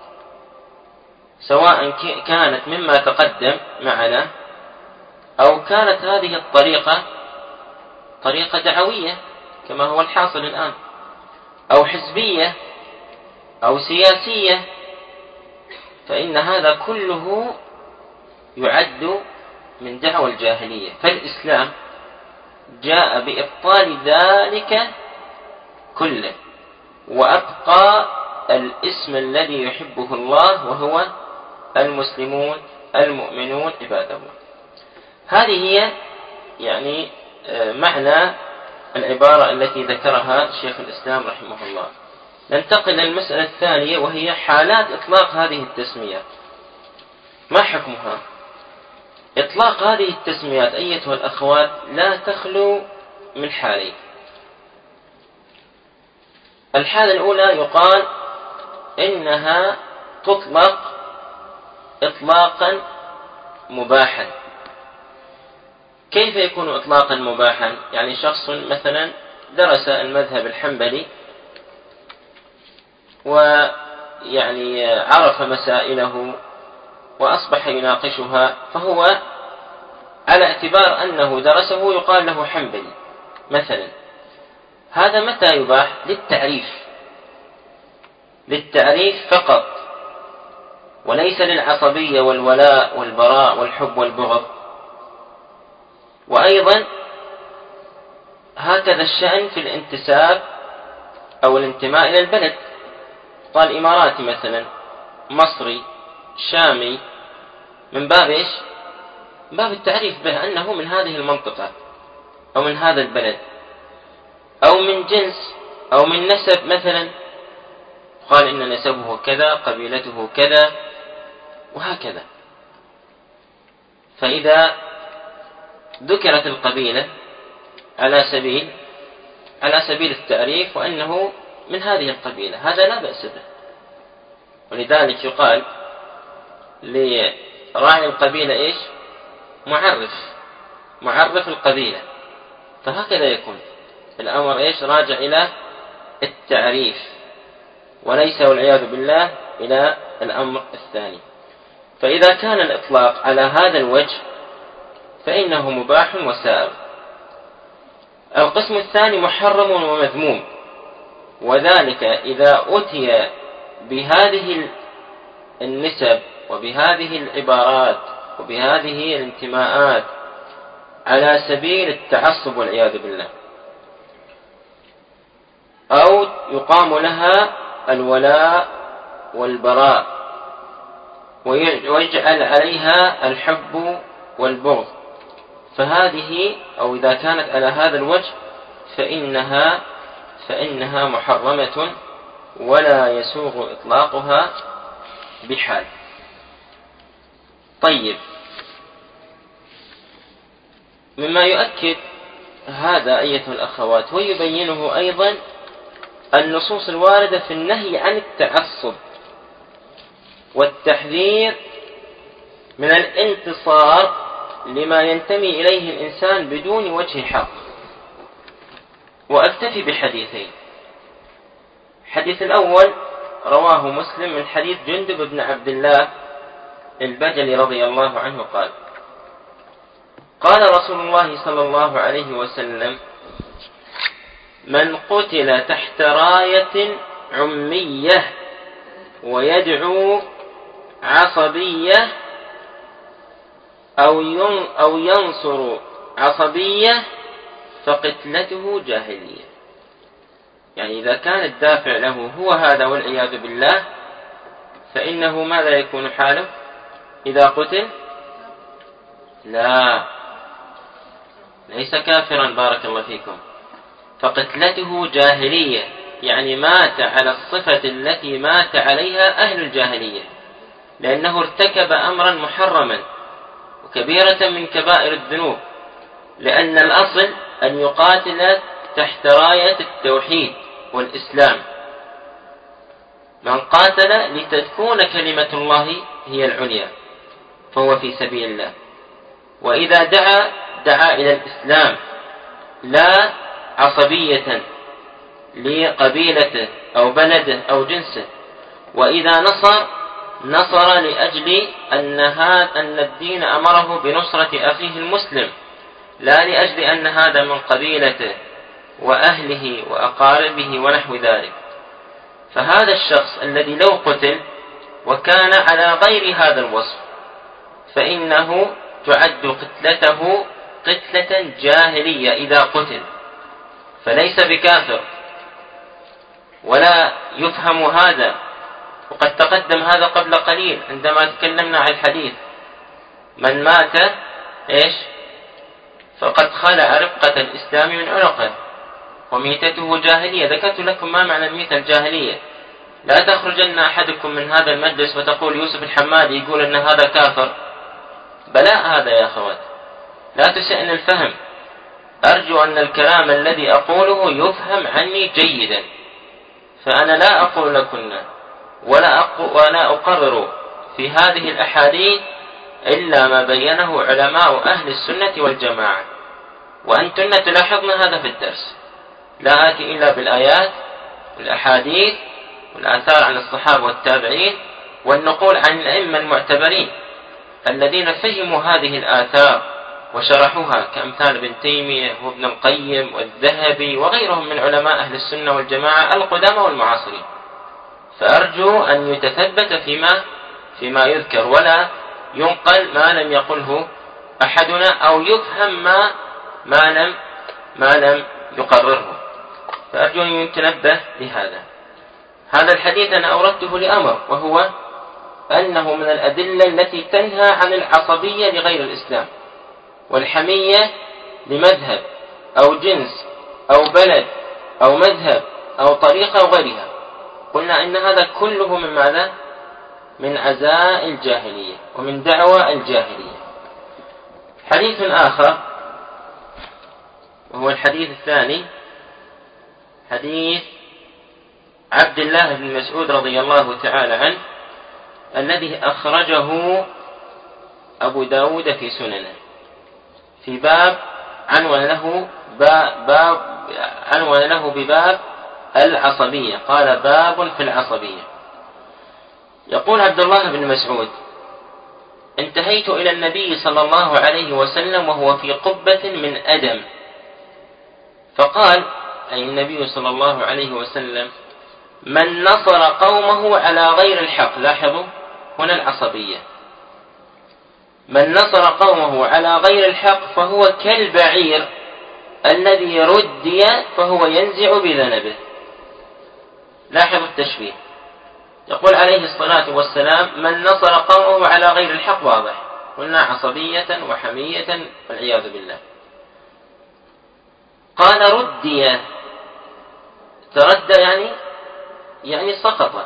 [SPEAKER 2] سواء كانت مما تقدم معنا أو كانت هذه الطريقة طريقة دعوية كما هو الحاصل الآن، أو حزبية أو سياسية، فإن هذا كله يعد من دعوى الجاهلية. فالإسلام جاء بإبطال ذلك كله وأبقى الاسم الذي يحبه الله وهو المسلمون المؤمنون عباد الله. هذه هي معنى العبارة التي ذكرها شيخ الإسلام رحمه الله. ننتقل للمسألة الثانية، وهي حالات إطلاق هذه التسميات. ما حكمها؟ إطلاق هذه التسميات أيتها الأخوات لا تخلو من حالين. الحالة الأولى يقال إنها تطلق إطلاقا مباحا. كيف يكون إطلاقا مباحا؟ يعني شخص مثلا درس المذهب الحنبلي ويعني عرف مسائله وأصبح يناقشها، فهو على اعتبار أنه درسه يقال له حنبلي مثلا. هذا متى يباح؟ للتعريف فقط، وليس للعصبية والولاء والبراء والحب والبغض. وأيضا هكذا الشأن في الانتساب أو الانتماء إلى البلد. قال إماراتي مثلا، مصري، شامي، من باب إيش؟ من باب التعريف به أنه من هذه المنطقة أو من هذا البلد، أو من جنس أو من نسب مثلا، قال إن نسبه كذا، قبيلته كذا، وهكذا. فإذا ذكرت القبيلة على سبيل التعريف وأنه من هذه القبيلة، هذا لا بأس به. ولذلك يقال لراعي القبيلة إيش؟ معرف القبيلة. فهكذا يكون الأمر إيش؟ راجع إلى التعريف، وليس والعياذ بالله إلى الأمر الثاني. فإذا كان الإطلاق على هذا الوجه فإنه مباح وسائغ. القسم الثاني محرم ومذموم، وذلك إذا أتي بهذه النسب وبهذه العبارات وبهذه الانتماءات على سبيل التعصب والعياذ بالله، أو يقام لها الولاء والبراء ويجعل عليها الحب والبغض. فهذه، أو إذا كانت على هذا الوجه، فإنها محرمة ولا يسوغ إطلاقها بحال. طيب، مما يؤكد هذا أيتها الأخوات ويبينه أيضا النصوص الواردة في النهي عن التعصب والتحذير من الانتصار لما ينتمي إليه الإنسان بدون وجه حق. وأكتفي بحديثين. الحديث الأول رواه مسلم من حديث جندب بن عبد الله البجلي رضي الله عنه قال: قال رسول الله صلى الله عليه وسلم: من قتل تحت راية عمية ويدعو عصبية أو ينصر عصبية فقتلته جاهلية. يعني إذا كان الدافع له هو هذا والعياذ بالله، فإنه ماذا يكون حاله إذا قتل؟ لا، ليس كافرا، بارك الله فيكم. فقتلته جاهلية، يعني مات على الصفة التي مات عليها أهل الجاهلية، لأنه ارتكب أمرا محرما وكبيرة من كبائر الذنوب. لأن الأصل أن يقاتل تحت راية التوحيد والإسلام. من قاتل لتكون كلمة الله هي العليا فهو في سبيل الله. وإذا دعا إلى الإسلام لا عصبية لقبيلته أو بلده أو جنسه. وإذا نصر لأجل أن الدين أمره بنصرة أخيه المسلم، لا لأجل أن هذا من قبيلته وأهله وأقاربه ونحو ذلك. فهذا الشخص الذي لو قتل وكان على غير هذا الوصف، فإنه تعد قتلته قتلة جاهلية إذا قتل، فليس بكافر. ولا يفهم هذا، وقد تقدم هذا قبل قليل عندما تكلمنا عن الحديث: من مات إيش؟ فقد خلع رقة الإسلام من عنقه. وميتته جاهلية. ذكرت لكم ما معنى الميتة الجاهلية. لا تخرجن أحدكم من هذا المجلس وتقول يوسف الحمادي يقول أن هذا كافر. بلاء هذا يا أخوات، لا تسئن الفهم. أرجو أن الكلام الذي أقوله يفهم عني جيدا، فأنا لا أقول لكن ولا أقرر في هذه الأحاديث إلا ما بينه علماء أهل السنة والجماعة، وأنتن تلاحظن هذا في الدرس. لا آتي إلا بالآيات والأحاديث والآثار عن الصحابة والتابعين والنقول عن الأئمة المعتبرين الذين فهموا هذه الآثار وشرحوها، كأمثال ابن تيمية وابن القيم والذهبي وغيرهم من علماء أهل السنة والجماعة القدامى والمعاصرين. فأرجو أن يتثبت فيما يذكر، ولا ينقل ما لم يقله أحدنا، أو يفهم ما لم يقرره. فأرجو أن يتنبه لهذا. هذا الحديث أنا أوردته لأمر، وهو أنه من الأدلة التي تنهى عن العصبية لغير الإسلام والحمية لمذهب أو جنس أو بلد أو مذهب أو طريقة أو غيرها. قلنا إن هذا كله من ماذا؟ من عزاء الجاهلية ومن دعوى الجاهلية. حديث آخر وهو الحديث الثاني، حديث عبد الله بن مسعود رضي الله تعالى عنه، الذي أخرجه أبو داود في سننه، في باب عنوان له بباب العصبية. قال باب في العصبية. يقول عبد الله بن مسعود: انتهيت إلى النبي صلى الله عليه وسلم وهو في قبة من أدم، فقال، أي النبي صلى الله عليه وسلم: من نصر قومه على غير الحق. لاحظوا هنا العصبية. من نصر قومه على غير الحق فهو كالبعير الذي ردي فهو ينزع بذنبه. لاحظوا التشبيه. يقول عليه الصلاة والسلام: من نصر قومه على غير الحق، واضح، قلنا عصبية وحمية والعياذ بالله. قال ردي، تردى يعني سقط.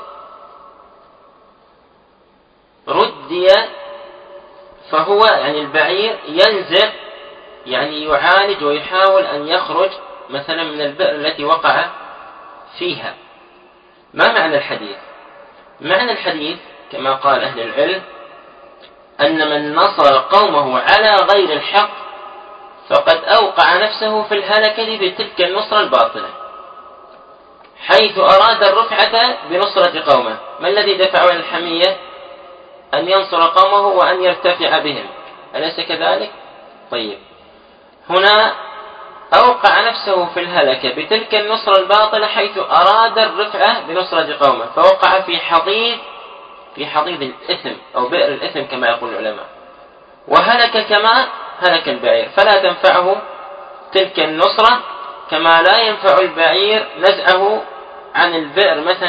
[SPEAKER 2] ردي فهو البعير ينزع، يعالج ويحاول أن يخرج مثلا من البئر التي وقع فيها. ما معنى الحديث؟ معنى الحديث كما قال أهل العلم أن من نصر قومه على غير الحق فقد أوقع نفسه في الهلكة بتلك النصرة الباطلة، حيث أراد الرفعة بنصرة قومه. ما الذي دفعه إلى الحمية؟ أن ينصر قومه وأن يرتفع بهم، أليس كذلك؟ طيب، هنا أوقع نفسه في الهلكة بتلك النصرة الباطلة حيث أراد الرفعة بنصرة قومه، فوقع في حضيض الإثم أو بئر الإثم كما يقول العلماء، وهلك كما هلك البعير. فلا تنفعه تلك النصرة كما لا ينفع البعير نزعه عن البئر مثلا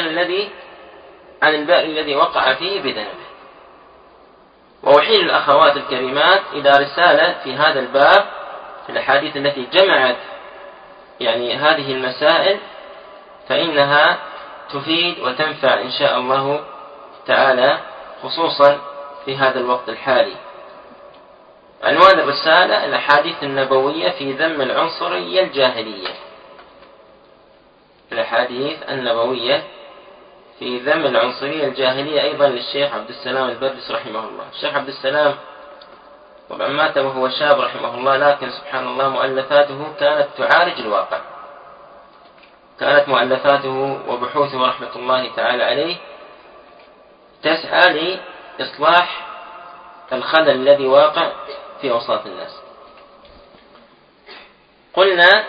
[SPEAKER 2] الذي وقع فيه بذنبه. وأحيل الأخوات الكريمات إلى رسالة في هذا الباب في الأحاديث التي جمعت هذه المسائل، فإنها تفيد وتنفع إن شاء الله تعالى، خصوصا في هذا الوقت الحالي. عنوان الرسالة: الأحاديث النبوية في ذم العنصرية الجاهلية. الأحاديث النبوية في ذم العنصرية الجاهلية، أيضا للشيخ عبد السلام البرجس رحمه الله. الشيخ عبد السلام طبعا مات وهو شاب رحمه الله، لكن سبحان الله مؤلفاته كانت تعالج الواقع. كانت مؤلفاته وبحوثه رحمة الله تعالى عليه تسعى لإصلاح الخلل الذي واقع في أوساط الناس. قلنا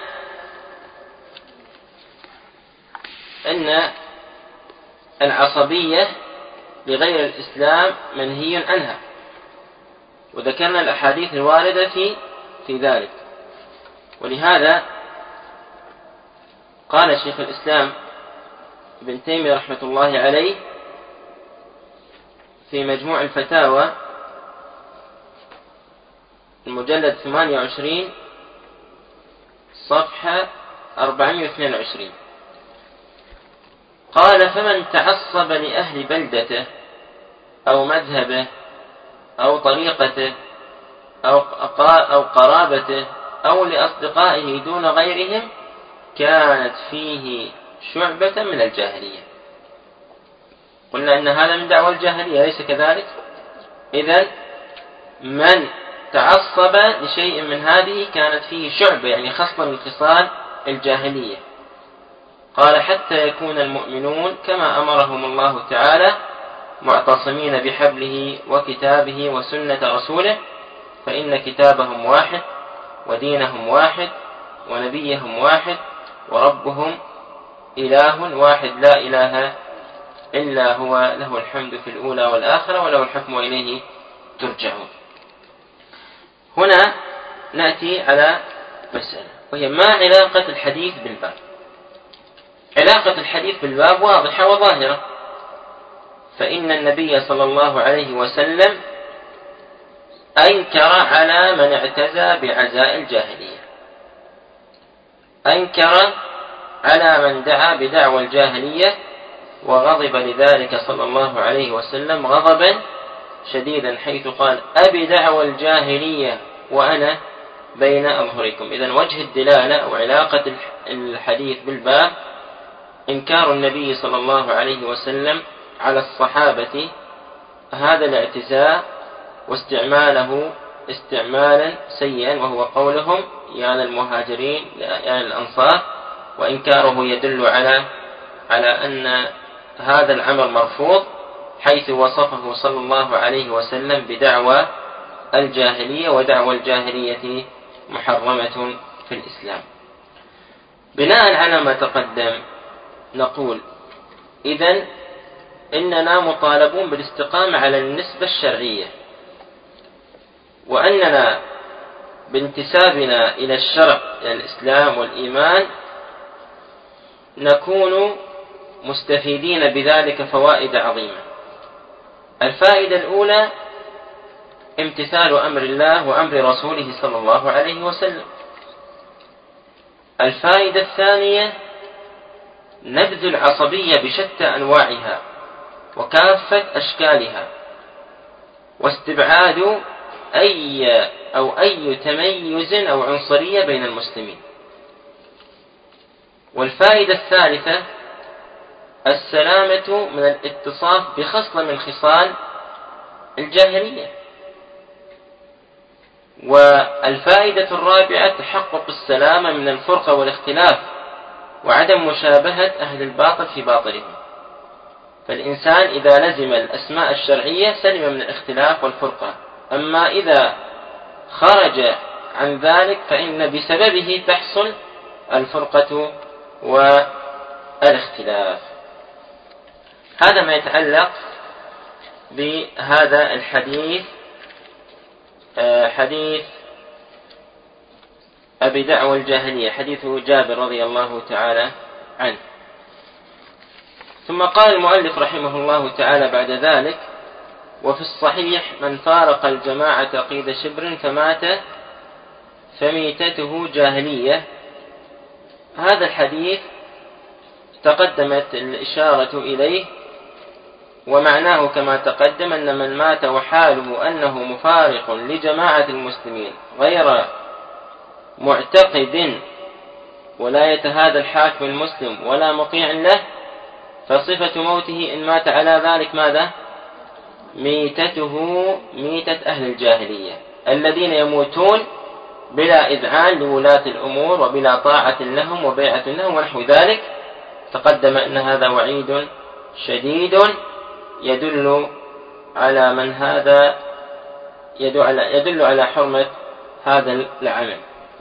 [SPEAKER 2] أن العصبية لغير الإسلام منهي عنها، وذكرنا الأحاديث الواردة في ذلك. ولهذا قال شيخ الإسلام ابن تيمية رحمة الله عليه في مجموع الفتاوى المجلد 28 صفحة 422. قال: فمن تعصب لأهل بلدته أو مذهبه أو طريقته أو قرابته أو لأصدقائه دون غيرهم كانت فيه شعبة من الجاهلية. قلنا أن هذا من دعوى الجاهلية، أليس كذلك؟ إذن من تعصب لشيء من هذه كانت فيه شعبة، يعني خصلة من خصال الجاهلية. قال: حتى يكون المؤمنون كما أمرهم الله تعالى معتصمين بحبله وكتابه وسنة رسوله، فإن كتابهم واحد ودينهم واحد ونبيهم واحد وربهم إله واحد لا إله إلا هو، له الحمد في الأولى والآخرة وله الحكم وإليه ترجعون. هنا نأتي على مسألة، وهي ما علاقة الحديث بالباب؟ علاقة الحديث بالباب واضحة وظاهرة، فإن النبي صلى الله عليه وسلم أنكر على من اعتزى بعزاء الجاهلية، أنكر على من دعا بدعوى الجاهلية، وغضب لذلك صلى الله عليه وسلم غضبا شديدا، حيث قال: أبي دعوى الجاهلية وأنا بين أظهركم. إذن وجه الدلالة أو علاقة الحديث بالباب إنكار النبي صلى الله عليه وسلم على الصحابة هذا الاعتزاء واستعماله استعمالا سيئا، وهو قولهم يا للمهاجرين يا للأنصار، وإنكاره يدل على أن هذا العمل مرفوض، حيث وصفه صلى الله عليه وسلم بدعوى الجاهلية، ودعوى الجاهلية محرمة في الإسلام. بناء على ما تقدم نقول: إذن إننا مطالبون بالاستقامة على النسبة الشرعية، وأننا بانتسابنا إلى الشرع، إلى الإسلام والإيمان، نكون مستفيدين بذلك فوائد عظيمة. الفائدة الأولى امتثال أمر الله وأمر رسوله صلى الله عليه وسلم. الفائدة الثانية نبذ العصبية بشتى أنواعها وكافة أشكالها، واستبعاد أي تميز أو عنصرية بين المسلمين. والفائدة الثالثة السلامة من الاتصاف بخصلة من خصال الجاهلية. والفائدة الرابعة تحقق السلامة من الفرقة والاختلاف وعدم مشابهة أهل الباطل في باطلهم. فالإنسان إذا لزم الأسماء الشرعية سلم من الاختلاف والفرقة، أما إذا خرج عن ذلك فإن بسببه تحصل الفرقة والاختلاف. هذا ما يتعلق بهذا الحديث، حديث أبي دعوى الجاهلية، حديث جابر رضي الله تعالى عنه. ثم قال المؤلف رحمه الله تعالى بعد ذلك: وفي الصحيح من فارق الجماعة قيد شبر فمات فميتته جاهلية. هذا الحديث تقدمت الإشارة إليه، ومعناه كما تقدم أن من مات وحاله أنه مفارق لجماعة المسلمين غير معتقد ولا يتهادى الحاكم المسلم ولا مطيع له، فصفة موته إن مات على ذلك ماذا؟ ميتته ميتة أهل الجاهلية الذين يموتون بلا إذعان لولاة الأمور وبلا طاعة لهم وبيعة لهم ونحو ذلك. تقدم أن هذا وعيد شديد يدل على من هذا يدل على حرمة هذا العمل.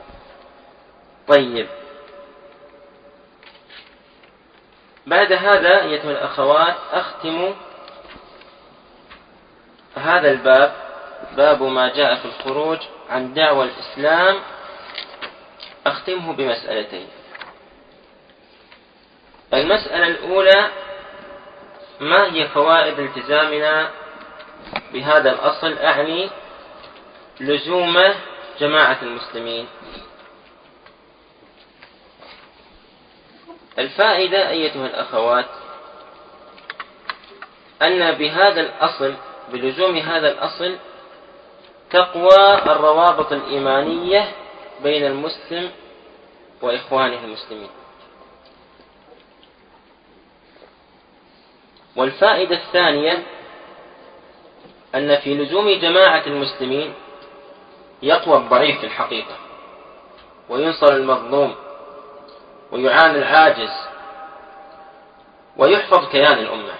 [SPEAKER 2] طيب، بعد هذا أيتها الأخوات أختم هذا الباب، باب ما جاء في الخروج عن دعوى الإسلام، أختمه بمسألتين. المسألة الأولى: ما هي فوائد التزامنا بهذا الأصل، أعني لزوم جماعة المسلمين؟ الفائدة أيتها الأخوات أن بهذا الأصل، بلزوم هذا الأصل، تقوى الروابط الإيمانية بين المسلم وإخوانه المسلمين. والفائدة الثانية أن في لزوم جماعة المسلمين يقوى الضعيف في الحقيقة، وينصر المظلوم، ويعان العاجز، ويحفظ كيان الأمة.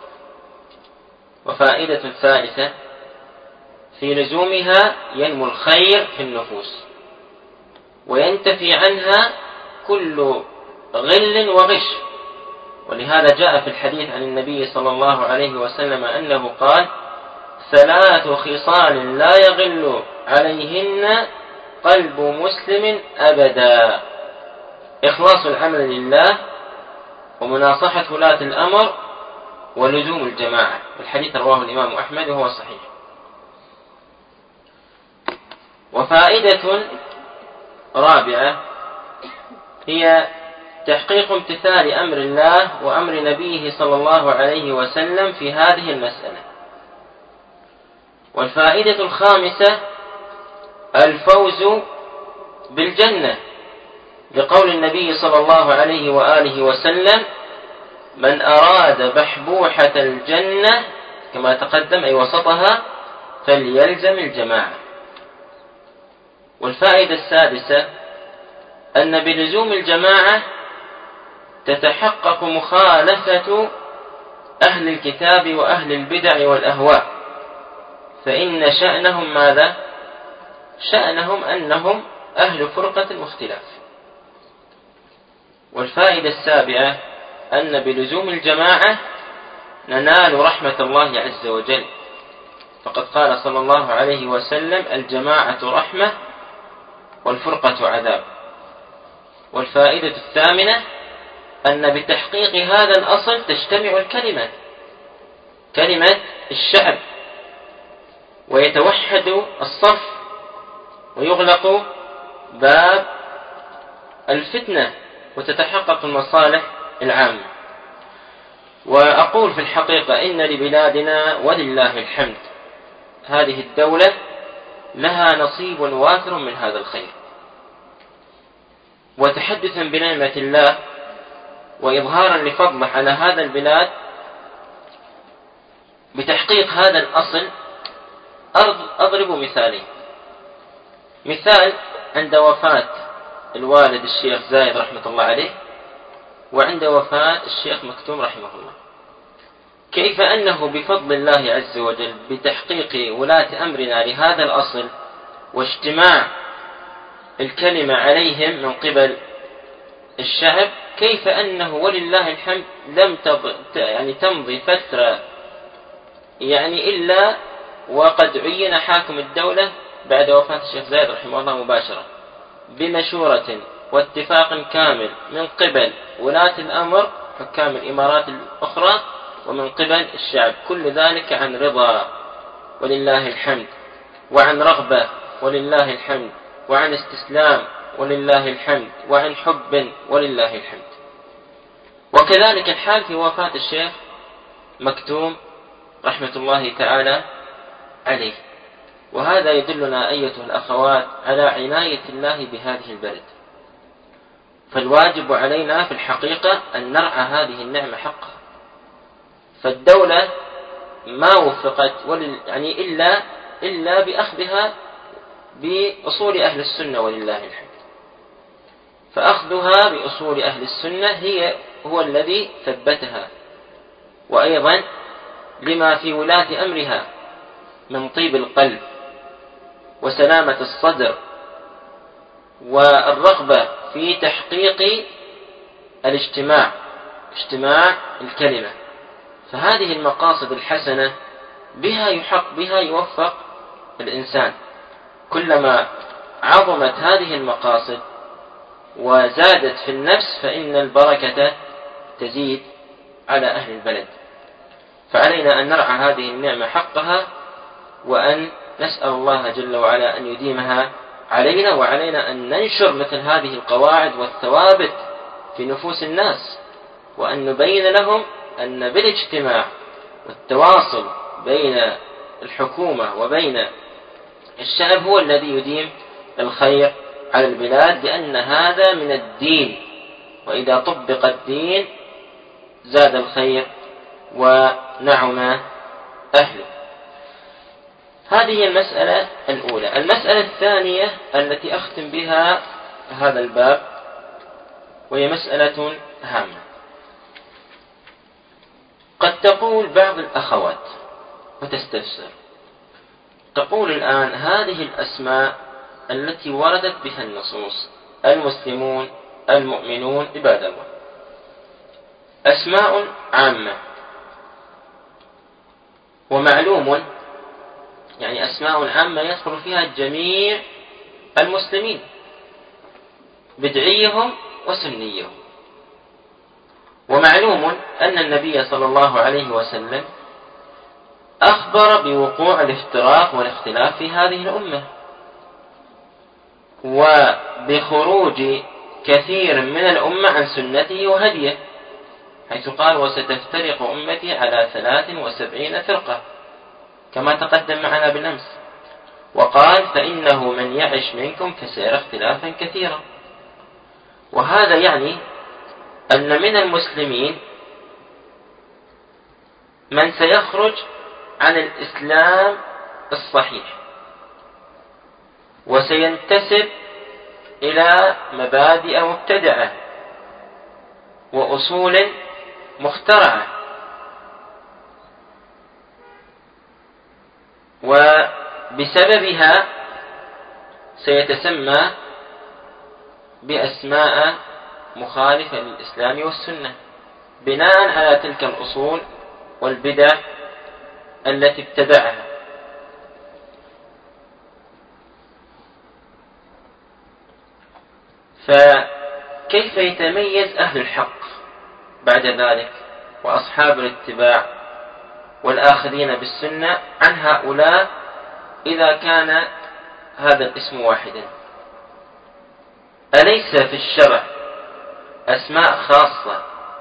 [SPEAKER 2] وفائدة ثالثة في لزومها ينمو الخير في النفوس، وينتفي عنها كل غل وغش. ولهذا جاء في الحديث عن النبي صلى الله عليه وسلم أنه قال: 3 خصال لا يغل عليهن قلب مسلم أبدا: إخلاص العمل لله، ومناصحة ولاة الأمر، ولزوم الجماعة. والحديث رواه الإمام أحمد وهو صحيح. وفائدة رابعة هي تحقيق امتثال أمر الله وأمر نبيه صلى الله عليه وسلم في هذه المسألة. والفائدة الخامسة الفوز بالجنة، لقول النبي صلى الله عليه وآله وسلم: من أراد بحبوحة الجنة، كما تقدم أي وسطها، فليلزم الجماعة. والفائدة السادسة أن بلزوم الجماعة تتحقق مخالفة أهل الكتاب وأهل البدع والأهواء، فإن شأنهم ماذا؟ شأنهم أنهم أهل فرقة واختلاف. والفائدة السابعة أن بلزوم الجماعة ننال رحمة الله عز وجل، فقد قال صلى الله عليه وسلم: الجماعة رحمة والفرقة عذاب. والفائدة الثامنة أن بتحقيق هذا الأصل تجتمع الكلمة، كلمة الشعب، ويتوحد الصف، ويغلق باب الفتنة، وتتحقق المصالح العامة. وأقول في الحقيقة إن لبلادنا ولله الحمد هذه الدولة لها نصيب وافر من هذا الخير. وتحدثا بنعمة الله وإظهارا لفضله على هذا البلاد بتحقيق هذا الأصل، أضرب مثالين. مثال عند وفاة الوالد الشيخ زايد رحمة الله عليه، وعند وفاة الشيخ مكتوم رحمه الله، كيف أنه بفضل الله عز وجل بتحقيق ولاة أمرنا لهذا الأصل واجتماع الكلمة عليهم من قبل الشعب، كيف أنه ولله الحمد لم تمضي فترة إلا وقد عين حاكم الدولة بعد وفاة الشيخ زايد رحمه الله مباشرة بمشورة واتفاق كامل من قبل ولاة الأمر حكام الإمارات الأخرى ومن قبل الشعب، كل ذلك عن رضا ولله الحمد، وعن رغبة ولله الحمد، وعن استسلام ولله الحمد، وعن حب ولله الحمد. وكذلك الحال في وفاة الشيخ مكتوم رحمة الله تعالى عليه. وهذا يدلنا أيتها الأخوات على عناية الله بهذه البلد، فالواجب علينا في الحقيقة أن نرعى هذه النعمة حقها. فالدولة ما وفقت إلا بأخذها بأصول أهل السنة ولله الحمد، فأخذها بأصول أهل السنة هو الذي ثبتها، وأيضا لما في ولاة أمرها من طيب القلب وسلامة الصدر والرغبة في تحقيق اجتماع الكلمة. فهذه المقاصد الحسنة بها يوفق الإنسان. كلما عظمت هذه المقاصد وزادت في النفس فإن البركة تزيد على أهل البلد. فعلينا أن نرعى هذه النعمة حقها، وأن نسأل الله جل وعلا أن يديمها علينا، وعلينا أن ننشر مثل هذه القواعد والثوابت في نفوس الناس، وأن نبين لهم أن بالاجتماع والتواصل بين الحكومة وبين الشعب هو الذي يديم الخير على البلاد، لأن هذا من الدين، وإذا طبق الدين زاد الخير ونعم أهله. هذه المسألة الأولى. المسألة الثانية التي أختم بها هذا الباب، وهي مسألة هامة. قد تقول بعض الأخوات وتستفسر، تقول الآن هذه الأسماء التي وردت بها النصوص، المسلمون المؤمنون عباد الله، أسماء عامة، ومعلوم يعني أسماء عامة يدخل فيها جميع المسلمين، بدعيهم وسنيهم. ومعلوم أن النبي صلى الله عليه وسلم أخبر بوقوع الافتراق والاختلاف في هذه الأمة، وبخروج كثير من الأمة عن سنته وهديه، حيث قال وستفترق أمتي على 73 فرقة كما تقدم معنا بالأمس، وقال فإنه من يعش منكم فسيرى اختلافا كثيرا. وهذا يعني أن من المسلمين من سيخرج عن الإسلام الصحيح وسينتسب إلى مبادئ مبتدعة وأصول مخترعة، وبسببها سيتسمى بأسماء مخالفة للإسلام والسنة بناء على تلك الأصول والبدع التي ابتدعها. فكيف يتميز أهل الحق بعد ذلك وأصحاب الاتباع والآخذين بالسنة عن هؤلاء إذا كان هذا الاسم واحدا؟ أليس في الشرع أسماء خاصة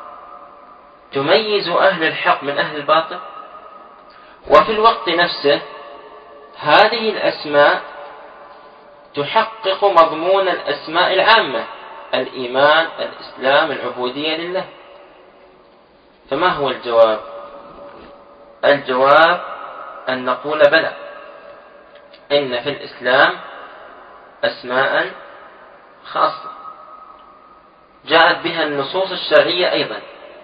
[SPEAKER 2] تميز أهل الحق من أهل الباطل؟ وفي الوقت نفسه هذه الأسماء تحقق مضمون الأسماء العامة: الإيمان، الإسلام، العبودية لله. فما هو الجواب؟ الجواب أن نقول بلى، إن في الإسلام أسماء خاصة جاءت بها النصوص الشرعية أيضا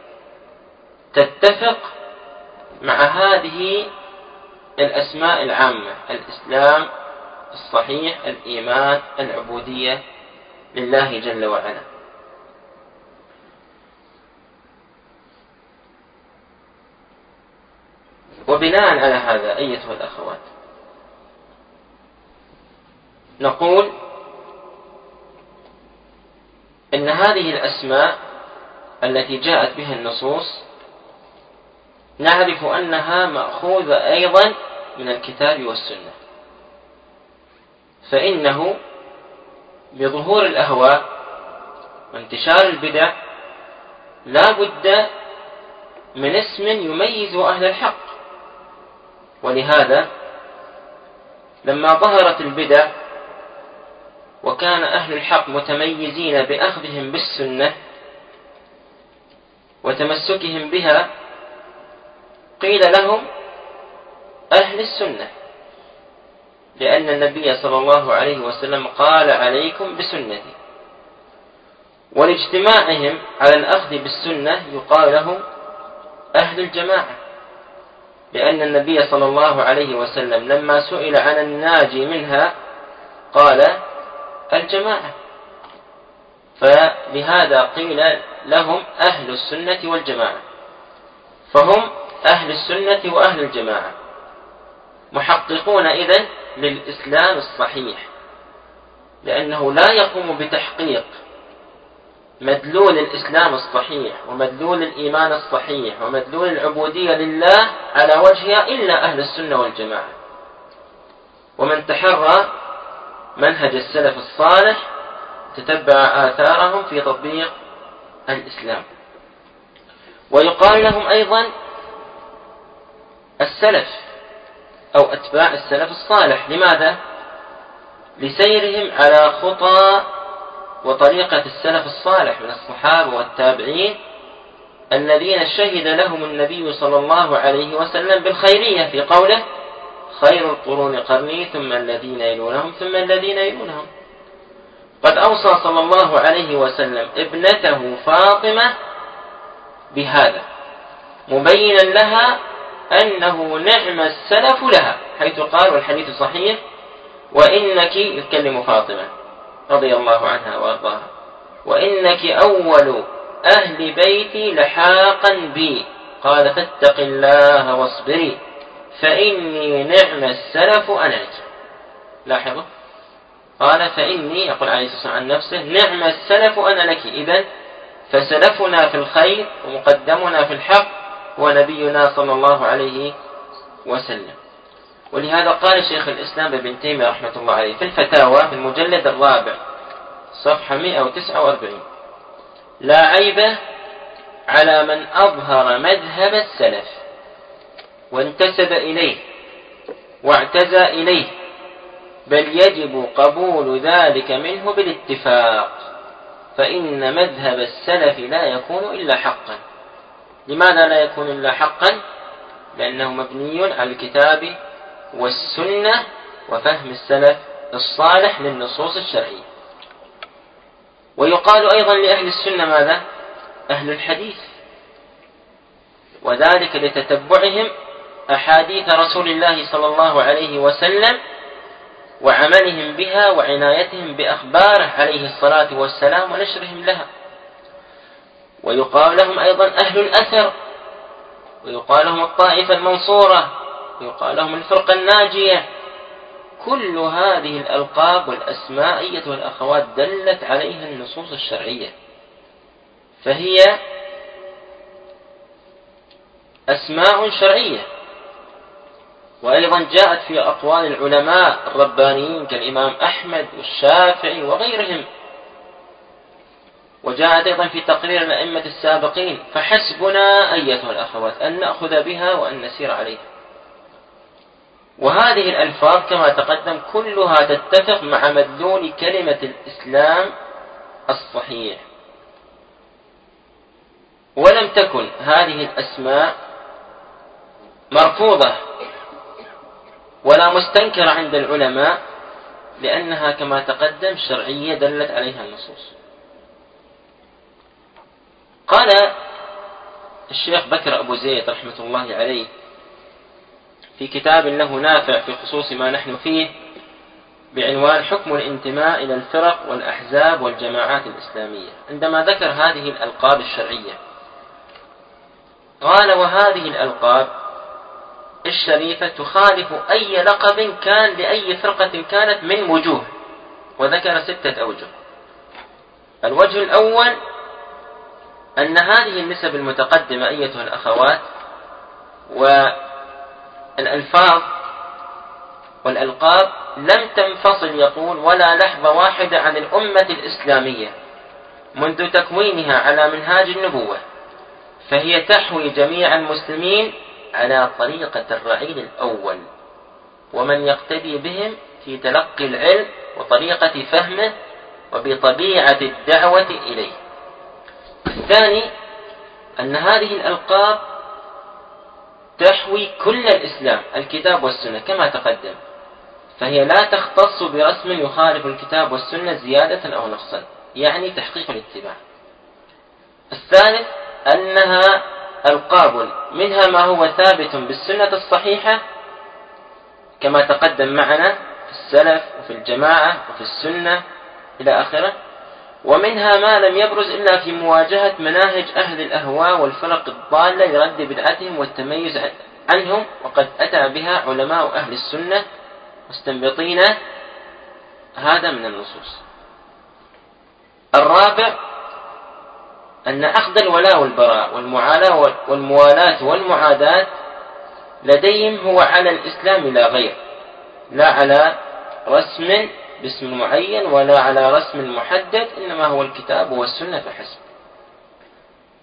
[SPEAKER 2] تتفق مع هذه الأسماء العامة: الإسلام الصحيح، الإيمان، العبودية لله جل وعلا. وبناء على هذا أيتها الأخوات نقول إن هذه الأسماء التي جاءت بها النصوص نعرف أنها مأخوذة أيضا من الكتاب والسنة، فإنه بظهور الأهواء وانتشار البدع لا بد من اسم يميز أهل الحق. ولهذا لما ظهرت البدع وكان أهل الحق متميزين بأخذهم بالسنة وتمسكهم بها قيل لهم أهل السنة، لأن النبي صلى الله عليه وسلم قال عليكم بسنتي. ولاجتماعهم على الأخذ بالسنة يقال لهم أهل الجماعة، لأن النبي صلى الله عليه وسلم لما سئل عن الناجي منها قال الجماعة، فلهذا قيل لهم أهل السنة والجماعة. فهم أهل السنة وأهل الجماعة، محققون إذن للإسلام الصحيح، لأنه لا يقوم بتحقيق مدلول الإسلام الصحيح ومدلول الإيمان الصحيح ومدلول العبودية لله على وجهها إلا أهل السنة والجماعة، ومن تحرى منهج السلف الصالح تتبع آثارهم في تطبيق الإسلام. ويقال لهم أيضا السلف أو أتباع السلف الصالح. لماذا؟ لسيرهم على خطى وطريقة السلف الصالح من الصحابة والتابعين الذين شهد لهم النبي صلى الله عليه وسلم بالخيرية في قوله: خير القرون قرني ثم الذين يلونهم ثم الذين يلونهم. قد أوصى صلى الله عليه وسلم ابنته فاطمة بهذا، مبينا لها أنه نعم السلف لها، حيث قال والحديث صحيح: وإنك، يتكلم فاطمة رضي الله عنها وأرضاها، وإنك أول أهل بيتي لحاقا بي، قال: فاتق الله واصبري فإني نعم السلف أنا لك. لاحظوا، قال فإني، يقول عليه الصلاة والسلام عن نفسه: نعم السلف أنا لك. إذن فسلفنا في الخير ومقدمنا في الحق هو نبينا صلى الله عليه وسلم. ولهذا قال شيخ الإسلام ابن تيمية رحمة الله عليه في الفتاوى في المجلد 4 صفحة 149: لا عيب على من أظهر مذهب السلف وانتسب إليه واعتزى إليه، بل يجب قبول ذلك منه بالاتفاق، فإن مذهب السلف لا يكون إلا حقا. لماذا لا يكون إلا حقا؟ لأنه مبني على الكتاب والسنة وفهم السلف الصالح للنصوص الشرعية. ويقال أيضا لأهل السنة ماذا؟ أهل الحديث، وذلك لتتبعهم أحاديث رسول الله صلى الله عليه وسلم وعملهم بها وعنايتهم بأخباره عليه الصلاة والسلام ونشرهم لها. ويقال لهم أيضا أهل الأثر، ويقال لهم الطائفة المنصورة، ويقال لهم الفرقة الناجية. كل هذه الألقاب والأسماء أيتها الأخوات دلت عليها النصوص الشرعية، فهي أسماء شرعية. وأيضا جاءت في أقوال العلماء الربانيين كالإمام أحمد والشافعي وغيرهم، وجاءت أيضا في تقرير الأئمة السابقين. فحسبنا أيتها الأخوات أن نأخذ بها وأن نسير عليها. وهذه الألفاظ كما تقدم كلها تتفق مع مدلول كلمة الإسلام الصحيح. ولم تكن هذه الأسماء مرفوضة ولا مستنكرة عند العلماء، لأنها كما تقدم شرعية دلت عليها النصوص. قال الشيخ بكر أبو زيد رحمة الله عليه في كتاب له نافع في خصوص ما نحن فيه بعنوان حكم الانتماء إلى الفرق والأحزاب والجماعات الإسلامية، عندما ذكر هذه الألقاب الشرعية قال: وهذه الألقاب الشريفة تخالف أي لقب كان لأي فرقة كانت من وجوه، وذكر 6 أوجه. الوجه الأول أن هذه النسب المتقدمة أيتها الأخوات والألفاظ والألقاب لم تنفصل، يقول، ولا لحظة واحدة عن الأمة الإسلامية منذ تكوينها على منهاج النبوة، فهي تحوي جميع المسلمين على طريقة الرعيل الأول ومن يقتدي بهم في تلقي العلم وطريقة فهمه وبطبيعة الدعوة إليه. الثاني أن هذه الألقاب تحوي كل الإسلام، الكتاب والسنة كما تقدم، فهي لا تختص برسم يخالف الكتاب والسنة زيادة أو نقصا، يعني تحقيق الاتباع. الثالث أنها ألقاب منها ما هو ثابت بالسنة الصحيحة كما تقدم معنا في السلف وفي الجماعة وفي السنة إلى آخره، ومنها ما لم يبرز إلا في مواجهة مناهج أهل الأهواء والفرق الضالة لرد بدعتهم والتميز عنهم، وقد أتى بها علماء أهل السنة مستنبطين هذا من النصوص. الرابع أن أخذ الولاء والبراء والموالاة والمعاداة لديهم هو على الإسلام لا غير، لا على رسم باسم معين ولا على رسم محدد، إنما هو الكتاب والسنة فحسب.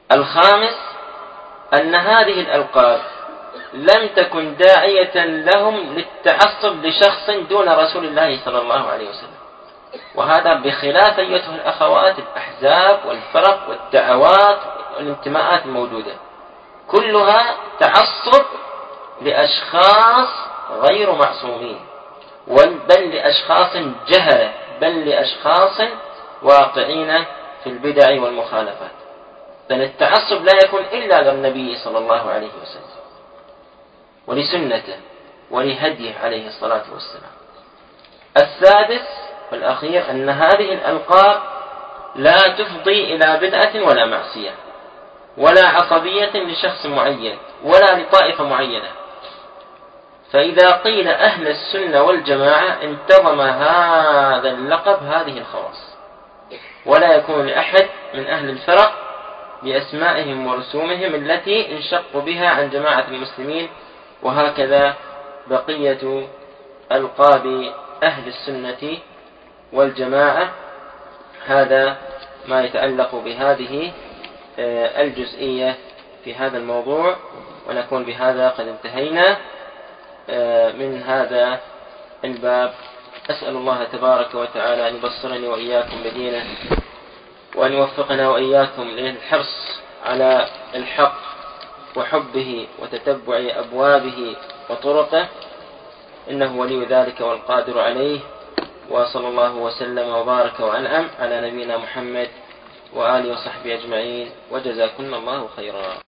[SPEAKER 2] الخامس أن هذه الألقاب لم تكن داعية لهم للتعصب لشخص دون رسول الله صلى الله عليه وسلم، وهذا بخلاف أيتها الأخوات الأحزاب والفرق والدعوات والانتماءات الموجودة، كلها تعصب لأشخاص غير معصومين، بل لأشخاص جهلة، بل لأشخاص واقعين في البدع والمخالفات. بل التعصب لا يكون إلا للنبي صلى الله عليه وسلم ولسنته ولهديه عليه الصلاة والسلام. السادس والأخير أن هذه الألقاب لا تفضي إلى بدعة ولا معصية ولا عصبية لشخص معين ولا لطائفة معينة، فإذا قيل أهل السنة والجماعة انتظم هذا اللقب هذه الخواص، ولا يكون لأحد من أهل الفرق بأسمائهم ورسومهم التي انشقوا بها عن جماعة المسلمين، وهكذا بقية ألقاب أهل السنة والجماعة. هذا ما يتعلق بهذه الجزئية في هذا الموضوع، ونكون بهذا قد انتهينا من هذا الباب. أسأل الله تبارك وتعالى أن يبصرني وإياكم بدينه، وأن يوفقنا وإياكم للحرص على الحق وحبه وتتبع أبوابه وطرقه، إنه ولي ذلك والقادر عليه. وصلى الله وسلم وبارك وأنعم على نبينا محمد وآله وصحبه أجمعين، وجزاكم الله خيرا.